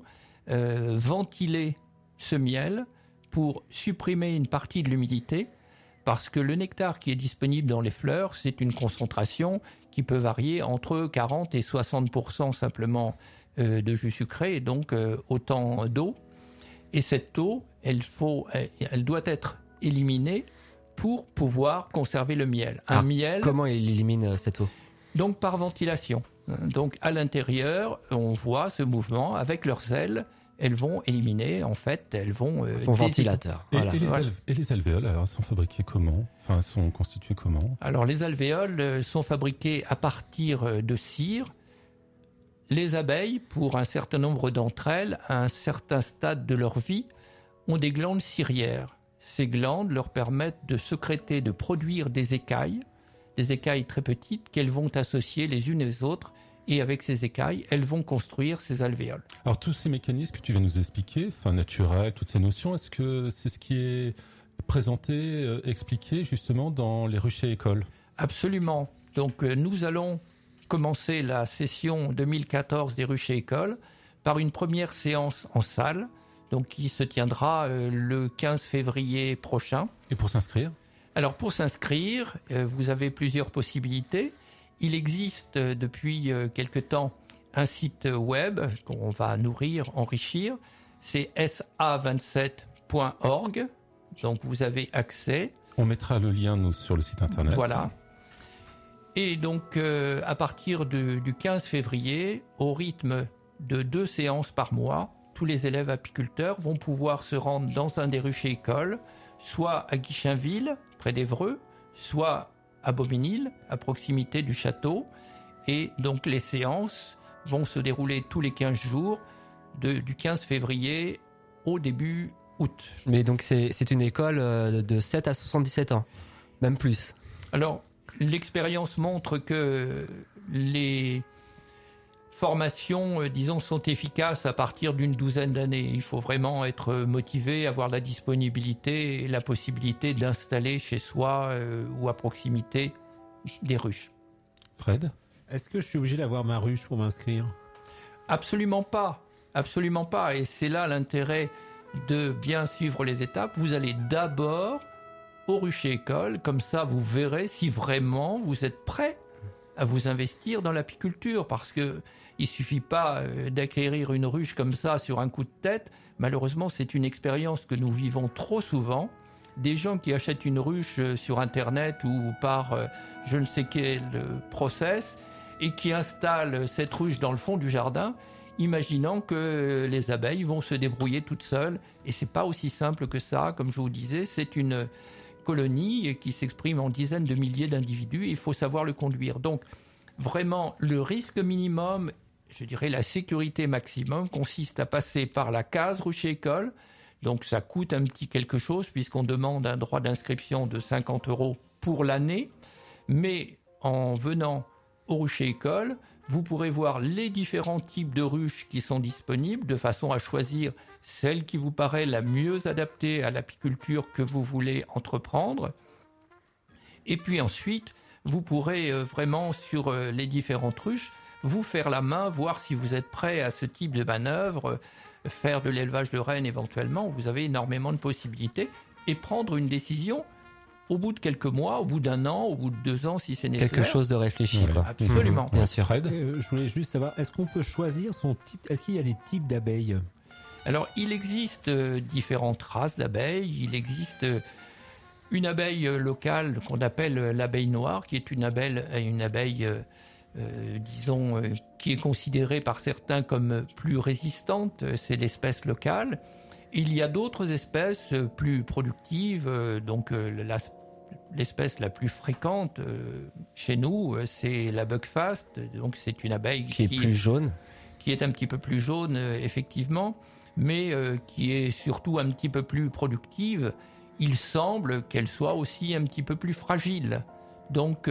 S8: ventiler ce miel pour supprimer une partie de l'humidité, parce que le nectar qui est disponible dans les fleurs, c'est une concentration qui peut varier entre 40 et 60% simplement de jus sucré, et donc autant d'eau. Et cette eau, elle doit être éliminée pour pouvoir conserver le miel. Miel.
S4: Comment il élimine cette eau ?
S8: Donc par ventilation. Donc à l'intérieur, on voit ce mouvement avec leurs ailes. Elles vont éliminer, en fait, elles vont...
S4: ventilateur.
S2: Et,
S4: Voilà.
S2: et les alvéoles, alors, sont fabriquées comment ? Enfin, sont constituées comment ?
S8: Alors les alvéoles sont fabriquées à partir de cire. Les abeilles, pour un certain nombre d'entre elles, à un certain stade de leur vie, ont des glandes cirières. Ces glandes leur permettent de sécréter, de produire des écailles très petites qu'elles vont associer les unes aux autres. Et avec ces écailles, elles vont construire ces alvéoles.
S2: Alors tous ces mécanismes que tu viens nous expliquer, enfin naturels, toutes ces notions, est-ce que c'est ce qui est présenté, expliqué justement dans les ruchers écoles ?
S8: Absolument. Donc nous allons commencer la session 2014 des ruchers écoles par une première séance en salle, donc qui se tiendra le 15 février prochain.
S2: Et pour s'inscrire ?
S8: Alors pour s'inscrire, vous avez plusieurs possibilités. Il existe depuis quelque temps un site web qu'on va nourrir, enrichir. C'est sa27.org. Donc vous avez accès.
S2: On mettra le lien nous, sur le site internet.
S8: Voilà. Et donc à partir du 15 février, au rythme de 2 séances par mois, tous les élèves apiculteurs vont pouvoir se rendre dans un des ruchers écoles, soit à Guichainville, près d'Évreux, soit à Bobigny, à proximité du château. Et donc les séances vont se dérouler tous les 15 jours, du 15 février au début août.
S4: Mais donc c'est une école de 7 à 77 ans, même plus.
S8: Alors l'expérience montre que les formations, disons, sont efficaces à partir d'une douzaine d'années. Il faut vraiment être motivé, avoir la disponibilité et la possibilité d'installer chez soi ou à proximité des ruches.
S2: Fred ?
S3: Est-ce que je suis obligé d'avoir ma ruche pour m'inscrire ?
S8: Absolument pas. Absolument pas. Et c'est là l'intérêt de bien suivre les étapes. Vous allez d'abord au rucher école, comme ça vous verrez si vraiment vous êtes prêt à vous investir dans l'apiculture, parce que il suffit pas d'acquérir une ruche comme ça sur un coup de tête. Malheureusement, c'est une expérience que nous vivons trop souvent. Des gens qui achètent une ruche sur Internet ou par je ne sais quel process et qui installent cette ruche dans le fond du jardin, imaginant que les abeilles vont se débrouiller toutes seules. Et c'est pas aussi simple que ça. Comme je vous disais, c'est une colonie qui s'exprime en dizaines de milliers d'individus. Il faut savoir le conduire. Donc, vraiment, le risque minimum, je dirais la sécurité maximum, consiste à passer par la case rucher école. Donc, ça coûte un petit quelque chose puisqu'on demande un droit d'inscription de 50 € pour l'année. Mais en venant au rucher école, vous pourrez voir les différents types de ruches qui sont disponibles de façon à choisir celle qui vous paraît la mieux adaptée à l'apiculture que vous voulez entreprendre. Et puis ensuite, vous pourrez vraiment sur les différentes ruches vous faire la main, voir si vous êtes prêt à ce type de manœuvre, faire de l'élevage de rennes éventuellement. Vous avez énormément de possibilités et prendre une décision au bout de quelques mois, au bout d'1 an, au bout de 2 ans si c'est nécessaire.
S4: Quelque chose de réfléchi,
S2: Ouais.
S4: quoi.
S8: Absolument.
S4: Bien sûr.
S2: Fred ?
S3: Je voulais juste savoir, est-ce qu'on peut choisir son type ? Est-ce qu'il y a des types d'abeilles ?
S8: Alors, il existe différentes races d'abeilles. Il existe une abeille locale qu'on appelle l'abeille noire, qui est une abeille disons, qui est considérée par certains comme plus résistante. C'est l'espèce locale. Il y a d'autres espèces plus productives. Donc, l'espèce la plus fréquente chez nous, c'est la buckfast. Donc, c'est une abeille
S4: qui est plus jaune.
S8: Qui est un petit peu plus jaune, effectivement, mais qui est surtout un petit peu plus productive. Il semble qu'elle soit aussi un petit peu plus fragile. Donc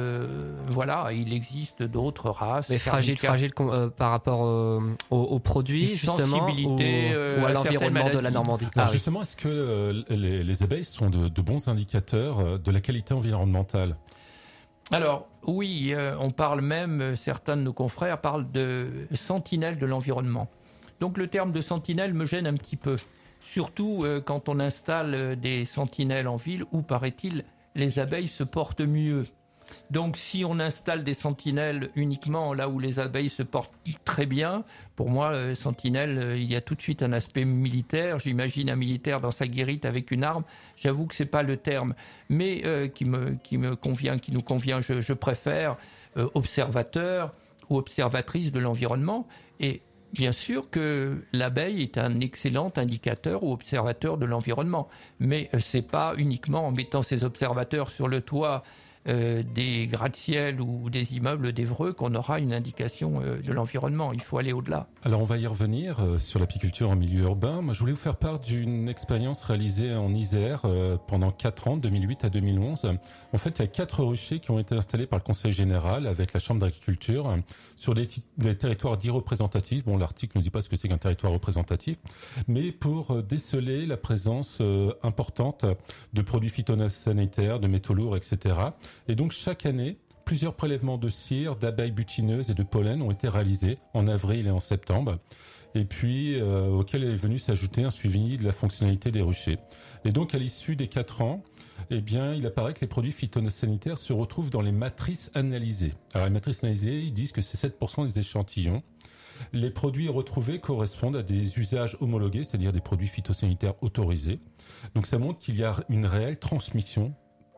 S8: voilà, il existe d'autres races.
S4: Mais fragile par rapport aux produits, justement, ou à l'environnement de la Normandie.
S2: Alors justement, est-ce que les abeilles sont de bons indicateurs de la qualité environnementale ?
S8: Alors oui, on parle même, certains de nos confrères parlent de sentinelle de l'environnement. Donc le terme de sentinelle me gêne un petit peu, surtout quand on installe des sentinelles en ville où, paraît-il, les abeilles se portent mieux. Donc si on installe des sentinelles uniquement là où les abeilles se portent très bien, pour moi, sentinelle, il y a tout de suite un aspect militaire. J'imagine un militaire dans sa guérite avec une arme. J'avoue que c'est pas le terme, mais qui me convient, qui nous convient. Je préfère observateur ou observatrice de l'environnement. Et bien sûr que l'abeille est un excellent indicateur ou observateur de l'environnement, mais c'est pas uniquement en mettant ces observateurs sur le toit des gratte-ciel ou des immeubles d'Évreux qu'on aura une indication de l'environnement. Il faut aller au-delà.
S2: Alors on va y revenir sur l'apiculture en milieu urbain. Moi je voulais vous faire part d'une expérience réalisée en Isère pendant 4 ans, 2008 à 2011. En fait, il y a 4 ruchers qui ont été installés par le Conseil général avec la Chambre d'agriculture sur des territoires dits représentatifs. Bon, l'article ne dit pas ce que c'est qu'un territoire représentatif, mais pour déceler la présence importante de produits phytosanitaires, de métaux lourds, etc. Et donc chaque année, plusieurs prélèvements de cire, d'abeilles butineuses et de pollen ont été réalisés en avril et en septembre. Et puis auquel est venu s'ajouter un suivi de la fonctionnalité des ruchers. Et donc à l'issue des 4 ans, eh bien, il apparaît que les produits phytosanitaires se retrouvent dans les matrices analysées. Alors les matrices analysées, ils disent que c'est 7% des échantillons. Les produits retrouvés correspondent à des usages homologués, c'est-à-dire des produits phytosanitaires autorisés. Donc ça montre qu'il y a une réelle transmission,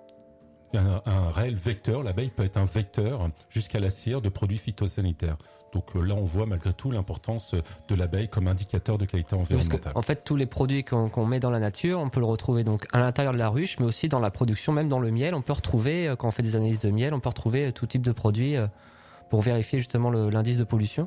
S2: un réel vecteur. L'abeille peut être un vecteur jusqu'à la cire de produits phytosanitaires. Donc là, on voit malgré tout l'importance de l'abeille comme indicateur de qualité environnementale.
S4: En fait, tous les produits qu'on met dans la nature, on peut le retrouver donc à l'intérieur de la ruche, mais aussi dans la production, même dans le miel. On peut retrouver, quand on fait des analyses de miel, on peut retrouver tout type de produits pour vérifier justement l'indice de pollution.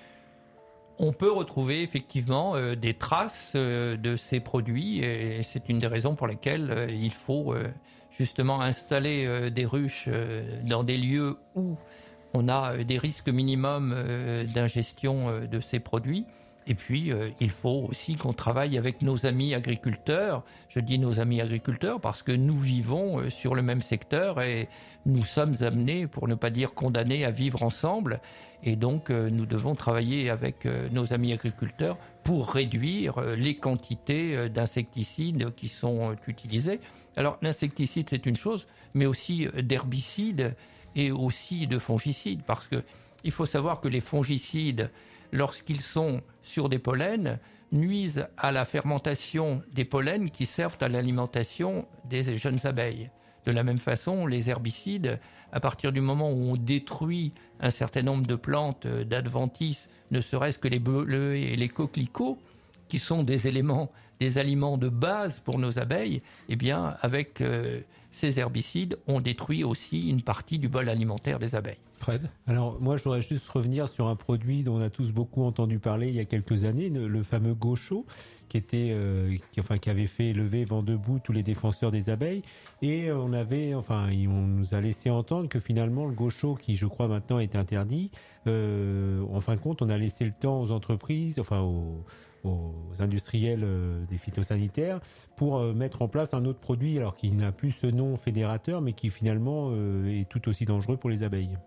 S8: On peut retrouver effectivement des traces de ces produits et c'est une des raisons pour lesquelles il faut justement installer des ruches dans des lieux où on a des risques minimums d'ingestion de ces produits. Et puis, il faut aussi qu'on travaille avec nos amis agriculteurs. Je dis nos amis agriculteurs parce que nous vivons sur le même secteur et nous sommes amenés, pour ne pas dire condamnés, à vivre ensemble. Et donc, nous devons travailler avec nos amis agriculteurs pour réduire les quantités d'insecticides qui sont utilisées. Alors, l'insecticide, c'est une chose, mais aussi d'herbicides et aussi de fongicides, parce que il faut savoir que les fongicides, lorsqu'ils sont sur des pollens, nuisent à la fermentation des pollens qui servent à l'alimentation des jeunes abeilles. De la même façon, les herbicides, à partir du moment où on détruit un certain nombre de plantes d'adventices, ne serait-ce que les bleus et les coquelicots, qui sont des aliments de base pour nos abeilles, eh bien, avec ces herbicides, on détruit aussi une partie du bol alimentaire des abeilles.
S2: Fred ?
S3: Alors moi, je voudrais juste revenir sur un produit dont on a tous beaucoup entendu parler il y a quelques années, le fameux Gaucho, qui avait fait lever vent debout tous les défenseurs des abeilles. Et on nous a laissé entendre que finalement le Gaucho, qui je crois maintenant est interdit, en fin de compte, on a laissé le temps aux entreprises, aux industriels des phytosanitaires pour mettre en place un autre produit, alors qui n'a plus ce nom fédérateur, mais qui finalement est tout aussi dangereux pour les abeilles.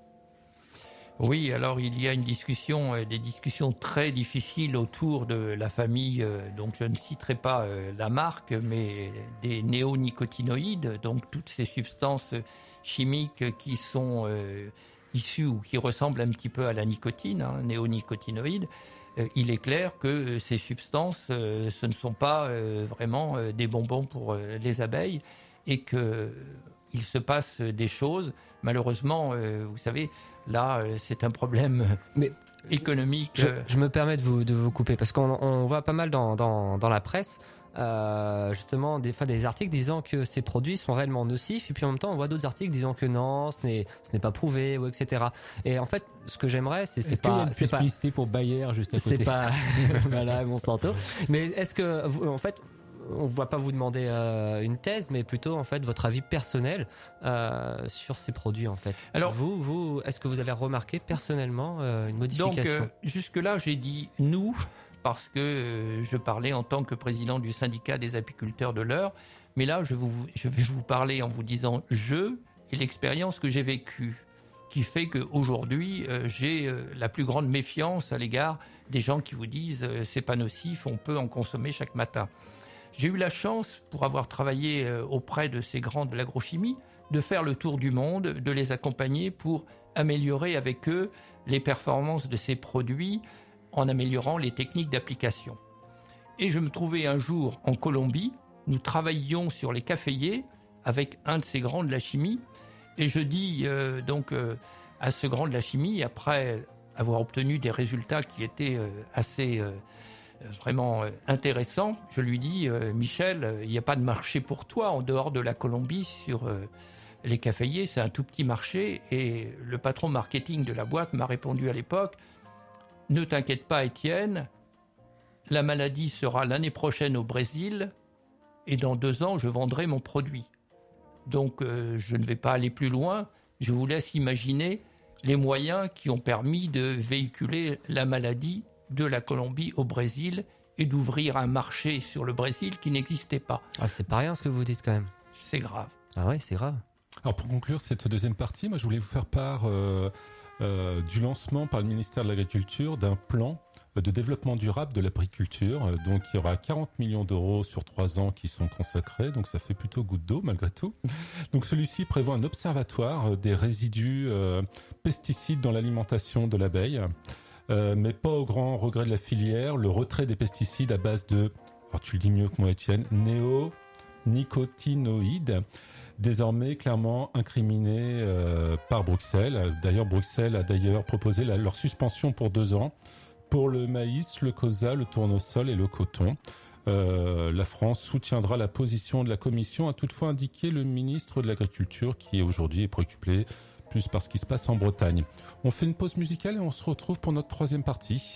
S8: Oui, alors il y a des discussions très difficiles autour de la famille, donc je ne citerai pas la marque, mais des néonicotinoïdes, donc toutes ces substances chimiques qui sont issues ou qui ressemblent un petit peu à la nicotine, néonicotinoïdes. il est clair que ces substances, ce ne sont pas vraiment des bonbons pour les abeilles et qu'il se passe des choses. Malheureusement, vous savez, là, c'est un problème économique.
S4: Je me permets de vous couper parce qu'on voit pas mal dans la presse justement des articles disant que ces produits sont réellement nocifs et puis en même temps on voit d'autres articles disant que non, ce n'est pas prouvé ou etc. Et en fait, ce que j'aimerais, c'est
S3: qu'il y a une publicité pour Bayer juste à côté.
S4: C'est pas voilà Monsanto. Mais est-ce que vous, en fait, on ne va pas vous demander une thèse, mais plutôt en fait votre avis personnel sur ces produits en fait. Alors vous, est-ce que vous avez remarqué personnellement une modification?
S8: Donc jusque-là, j'ai dit nous parce que je parlais en tant que président du syndicat des apiculteurs de l'Eure. Mais là, je vais vous parler en vous disant je et l'expérience que j'ai vécue, qui fait qu'aujourd'hui, j'ai la plus grande méfiance à l'égard des gens qui vous disent c'est pas nocif, on peut en consommer chaque matin. J'ai eu la chance, pour avoir travaillé auprès de ces grands de l'agrochimie, de faire le tour du monde, de les accompagner pour améliorer avec eux les performances de ces produits en améliorant les techniques d'application. Et je me trouvais un jour en Colombie, nous travaillions sur les caféiers avec un de ces grands de la chimie, et je dis à ce grand de la chimie, après avoir obtenu des résultats qui étaient assez vraiment intéressants, je lui dis Michel, il n'y a pas de marché pour toi en dehors de la Colombie sur les caféiers, c'est un tout petit marché. Et le patron marketing de la boîte m'a répondu à l'époque: ne t'inquiète pas Étienne, la maladie sera l'année prochaine au Brésil et dans 2 ans je vendrai mon produit. Donc je ne vais pas aller plus loin, je vous laisse imaginer les moyens qui ont permis de véhiculer la maladie de la Colombie au Brésil et d'ouvrir un marché sur le Brésil qui n'existait pas.
S4: Ah, c'est pas rien ce que vous dites quand même.
S8: C'est grave.
S4: Ah ouais, c'est grave.
S2: Alors pour conclure cette deuxième partie, moi je voulais vous faire part du lancement par le ministère de l'Agriculture d'un plan de développement durable de l'agriculture. Donc il y aura 40 millions d'euros sur 3 ans qui sont consacrés, donc ça fait plutôt goutte d'eau malgré tout. Donc celui-ci prévoit un observatoire des résidus pesticides dans l'alimentation de l'abeille, mais pas au grand regret de la filière, le retrait des pesticides à base de, alors tu le dis mieux que moi Étienne, néonicotinoïdes, désormais clairement incriminés par Bruxelles. D'ailleurs, Bruxelles a proposé leur suspension pour 2 ans pour le maïs, le colza, le tournesol et le coton. La France soutiendra la position de la Commission, a toutefois indiqué le ministre de l'Agriculture qui aujourd'hui est préoccupé plus par ce qui se passe en Bretagne. On fait une pause musicale et on se retrouve pour notre 3e partie.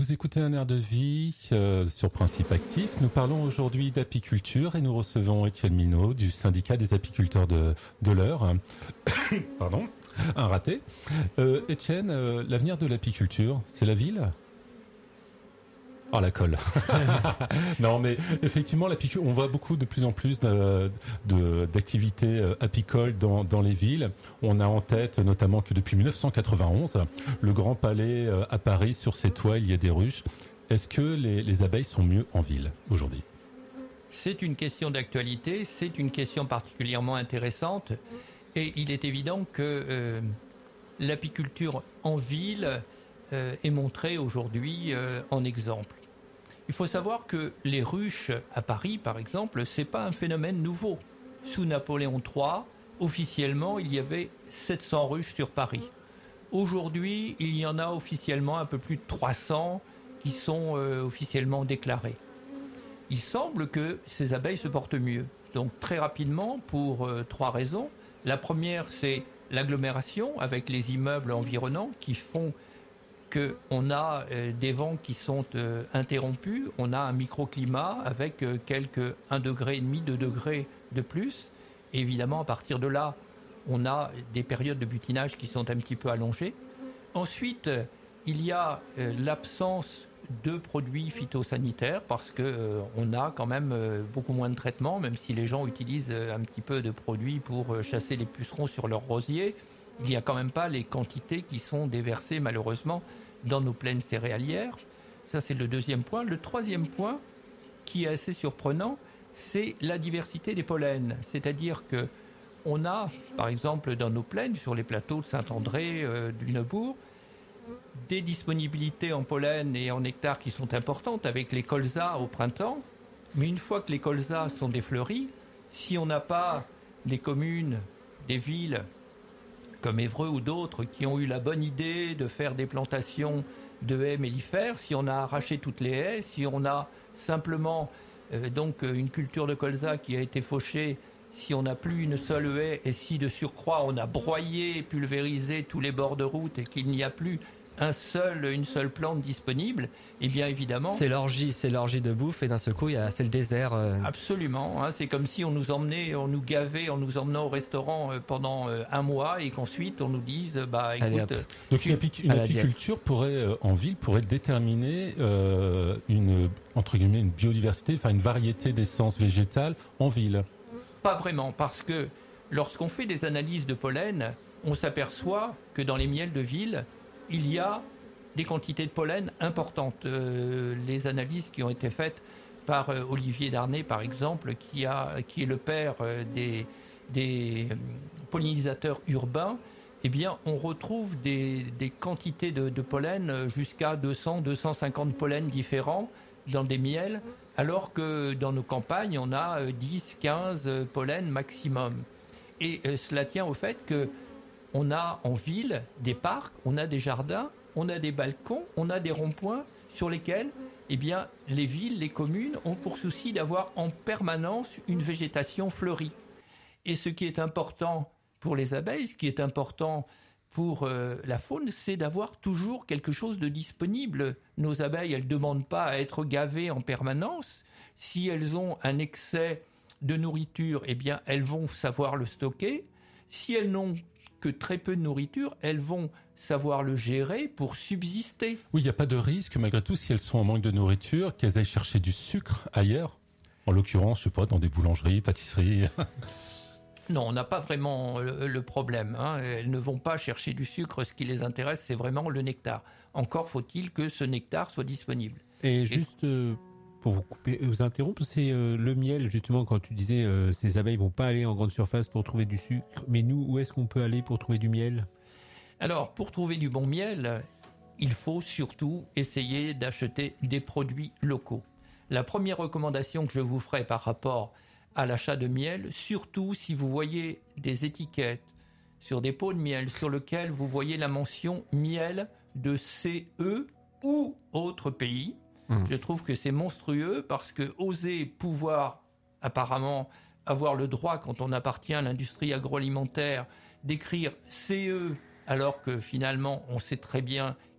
S2: Vous écoutez un air de vie sur Principe Actif. Nous parlons aujourd'hui d'apiculture et nous recevons Étienne Minot du syndicat des apiculteurs de l'Eure. Pardon, un raté. Étienne, l'avenir de l'apiculture, c'est la ville ? Oh, la colle. Non, mais effectivement, l'apiculture, on voit de plus en plus d'activités apicoles dans les villes. On a en tête notamment que depuis 1991, le Grand Palais à Paris, sur ses toits, il y a des ruches. Est-ce que les abeilles sont mieux en ville aujourd'hui ?
S8: C'est une question d'actualité, c'est une question particulièrement intéressante. Et il est évident que l'apiculture en ville est montrée aujourd'hui en exemple. Il faut savoir que les ruches à Paris, par exemple, c'est pas un phénomène nouveau. Sous Napoléon III, officiellement, il y avait 700 ruches sur Paris. Aujourd'hui, il y en a officiellement un peu plus de 300 qui sont officiellement déclarées. Il semble que ces abeilles se portent mieux. Donc très rapidement, pour 3 raisons. La première, c'est l'agglomération avec les immeubles environnants qui font qu'on a des vents qui sont interrompus, on a un microclimat avec quelques 1,5 degré, 2 degrés de plus. Et évidemment, à partir de là, on a des périodes de butinage qui sont un petit peu allongées. Ensuite, il y a l'absence de produits phytosanitaires parce qu'on a quand même beaucoup moins de traitements, même si les gens utilisent un petit peu de produits pour chasser les pucerons sur leurs rosiers. Il n'y a quand même pas les quantités qui sont déversées malheureusement dans nos plaines céréalières. Ça, c'est le deuxième point. Le troisième point, qui est assez surprenant, c'est la diversité des pollens. C'est-à-dire que on a, par exemple, dans nos plaines, sur les plateaux de Saint-André, du Neubourg, des disponibilités en pollen et en nectar qui sont importantes avec les colzas au printemps. Mais une fois que les colzas sont défleuris, si on n'a pas des communes, des villes comme Évreux ou d'autres qui ont eu la bonne idée de faire des plantations de haies mellifères, si on a arraché toutes les haies, si on a simplement donc une culture de colza qui a été fauchée, si on n'a plus une seule haie et si de surcroît on a broyé, pulvérisé tous les bords de route et qu'il n'y a plus une seule plante disponible, eh bien évidemment...
S4: C'est l'orgie de bouffe et d'un seul coup, c'est le désert.
S8: Absolument, hein, c'est comme si on nous emmenait, on nous gavait en nous emmenant au restaurant pendant un mois et qu'ensuite on nous dise, bah écoute...
S2: Donc une apiculture en ville pourrait déterminer une biodiversité, enfin une variété d'essences végétales en ville.
S8: Pas vraiment, parce que lorsqu'on fait des analyses de pollen, on s'aperçoit que dans les miels de ville, il y a des quantités de pollen importantes. Les analyses qui ont été faites par Olivier Darnay, par exemple, qui est le père des pollinisateurs urbains, eh bien, on retrouve des quantités de pollen jusqu'à 200-250 pollens différents dans des miels, alors que dans nos campagnes, on a 10-15 pollens maximum. Et cela tient au fait que on a en ville des parcs, on a des jardins, on a des balcons, on a des ronds-points sur lesquels eh bien, les villes, les communes ont pour souci d'avoir en permanence une végétation fleurie. Et ce qui est important pour les abeilles, ce qui est important pour la faune, c'est d'avoir toujours quelque chose de disponible. Nos abeilles, elles ne demandent pas à être gavées en permanence. Si elles ont un excès de nourriture, eh bien, elles vont savoir le stocker. Si elles n'ont que très peu de nourriture, elles vont savoir le gérer pour subsister.
S2: Oui, il n'y a pas de risque, malgré tout, si elles sont en manque de nourriture, qu'elles aillent chercher du sucre ailleurs. En l'occurrence, je sais pas, dans des boulangeries, pâtisseries.
S8: Non, on n'a pas vraiment le problème. Hein. Elles ne vont pas chercher du sucre. Ce qui les intéresse, c'est vraiment le nectar. Encore faut-il que ce nectar soit disponible.
S3: Et juste pour vous interrompre, c'est le miel, justement, quand tu disais ces abeilles vont pas aller en grande surface pour trouver du sucre. Mais nous, où est-ce qu'on peut aller pour trouver du miel ?
S8: Alors, pour trouver du bon miel, il faut surtout essayer d'acheter des produits locaux. La première recommandation que je vous ferai par rapport à l'achat de miel, surtout si vous voyez des étiquettes sur des pots de miel sur lesquels vous voyez la mention miel de CE ou autre pays, je trouve que c'est monstrueux parce que oser pouvoir apparemment avoir le droit quand on appartient à l'industrie agroalimentaire d'écrire CE alors que finalement on sait très bien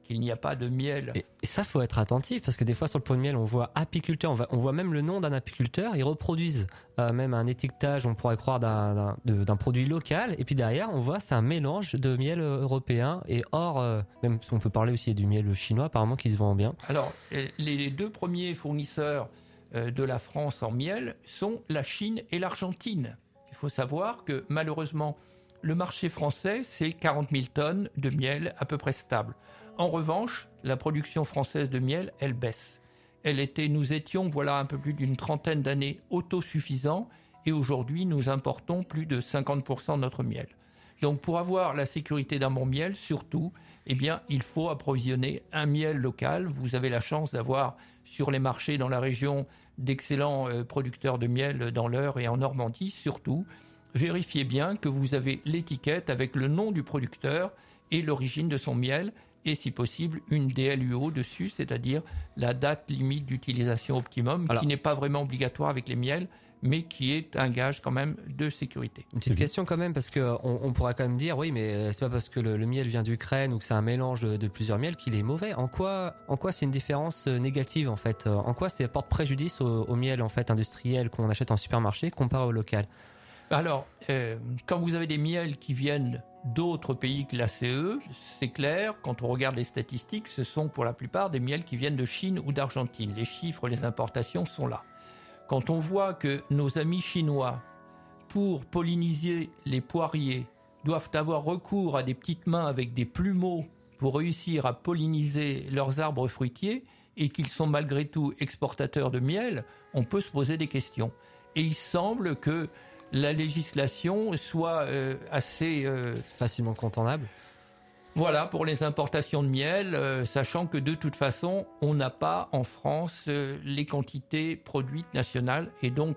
S8: qu'il n'y a pas de miel.
S4: Et ça, faut être attentif parce que des fois sur le pot de miel, on voit apiculteur, on voit même le nom d'un apiculteur. Ils reproduisent même un étiquetage, on pourrait croire d'un produit local. Et puis derrière, on voit c'est un mélange de miel européen et même si on peut parler aussi du miel chinois, apparemment qui se vend bien.
S8: Alors, les deux premiers fournisseurs de la France en miel sont la Chine et l'Argentine. Il faut savoir que malheureusement, le marché français, c'est 40 000 tonnes de miel à peu près stable. En revanche, la production française de miel, elle baisse. Nous étions, voilà un peu plus d'une trentaine d'années, autosuffisants et aujourd'hui, nous importons plus de 50% de notre miel. Donc, pour avoir la sécurité d'un bon miel, surtout, eh bien, il faut approvisionner un miel local. Vous avez la chance d'avoir sur les marchés dans la région d'excellents producteurs de miel dans l'Eure et en Normandie, surtout. Vérifiez bien que vous avez l'étiquette avec le nom du producteur et l'origine de son miel et si possible une DLUO dessus, c'est-à-dire la date limite d'utilisation optimum, qui n'est pas vraiment obligatoire avec les miels, mais qui est un gage quand même de sécurité.
S4: Une petite question quand même, parce que on pourrait quand même dire, oui, mais c'est pas parce que le miel vient d'Ukraine ou que c'est un mélange de plusieurs miels qu'il est mauvais. En quoi c'est une différence négative en fait? En quoi ça porte préjudice au miel en fait industriel qu'on achète en supermarché comparé au local?
S8: Alors, quand vous avez des miels qui viennent d'autres pays que la CE, c'est clair, quand on regarde les statistiques, ce sont pour la plupart des miels qui viennent de Chine ou d'Argentine. Les chiffres, les importations sont là. Quand on voit que nos amis chinois, pour polliniser les poiriers, doivent avoir recours à des petites mains avec des plumeaux pour réussir à polliniser leurs arbres fruitiers et qu'ils sont malgré tout exportateurs de miel, on peut se poser des questions. Et il semble que la législation soit assez
S4: facilement contournable.
S8: Voilà, pour les importations de miel, sachant que de toute façon, on n'a pas en France les quantités produites nationales. Et donc,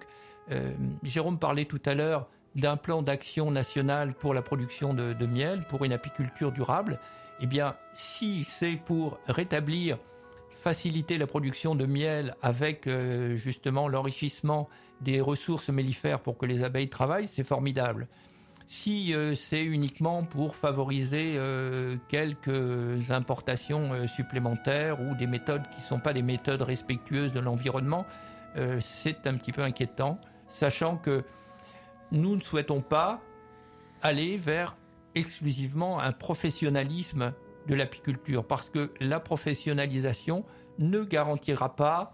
S8: Jérôme parlait tout à l'heure d'un plan d'action national pour la production de miel, pour une apiculture durable. Eh bien, si c'est pour faciliter la production de miel avec justement l'enrichissement des ressources mellifères pour que les abeilles travaillent, c'est formidable. Si c'est uniquement pour favoriser quelques importations supplémentaires ou des méthodes qui ne sont pas des méthodes respectueuses de l'environnement, c'est un petit peu inquiétant, sachant que nous ne souhaitons pas aller vers exclusivement un professionnalisme de l'apiculture, parce que la professionnalisation ne garantira pas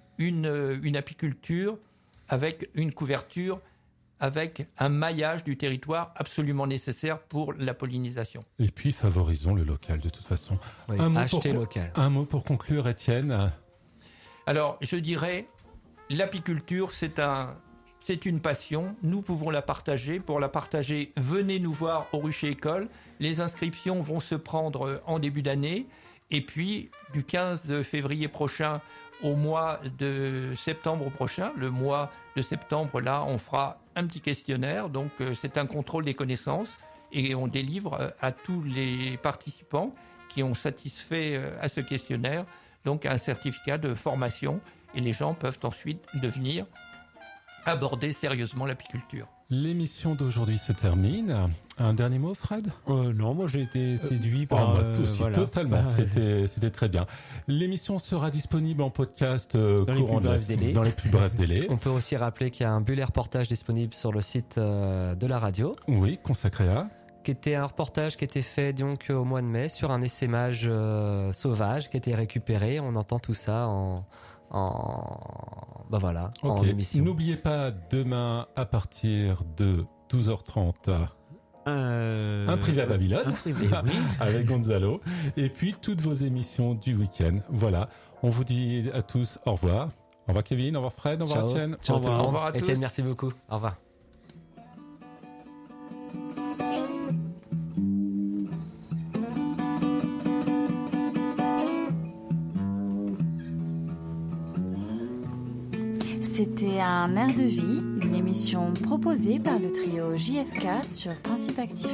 S8: une apiculture avec une couverture, avec un maillage du territoire absolument nécessaire pour la pollinisation.
S2: Et puis favorisons le local de toute façon.
S4: Oui, acheter local.
S2: Un mot pour conclure, Étienne.
S8: Alors, je dirais, l'apiculture, c'est une passion. Nous pouvons la partager. Pour la partager, venez nous voir au Rucher École. Les inscriptions vont se prendre en début d'année. Et puis, du 15 février prochain au mois de septembre prochain, le mois de septembre, là, on fera un petit questionnaire. Donc, c'est un contrôle des connaissances et on délivre à tous les participants qui ont satisfait à ce questionnaire, donc un certificat de formation. Et les gens peuvent ensuite devenir aborder sérieusement l'apiculture.
S2: L'émission d'aujourd'hui se termine. Un dernier mot, Fred ?
S3: Non, moi j'ai été séduit par...
S2: moi aussi, voilà. Totalement, c'était très bien. L'émission sera disponible en podcast dans les plus brefs délais.
S4: On peut aussi rappeler qu'il y a un bullet reportage disponible sur le site de la radio.
S2: Oui, consacré à...
S4: Qui était un reportage qui était fait donc au mois de mai sur un essaimage sauvage qui a été récupéré. On entend tout ça en émission.
S2: N'oubliez pas, demain, à partir de 12h30, un privé à Babylone, avec Gonzalo, et puis toutes vos émissions du week-end. Voilà, on vous dit à tous au revoir. Au revoir Kevin, au revoir Fred, au revoir Etienne.
S4: Ciao,
S8: au revoir à tous.
S4: Etienne, merci beaucoup. Au revoir.
S1: C'était un air de vie, une émission proposée par le trio JFK sur Principe Actif.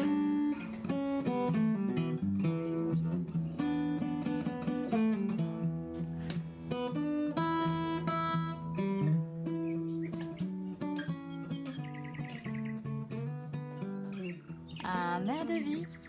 S1: Un air de vie.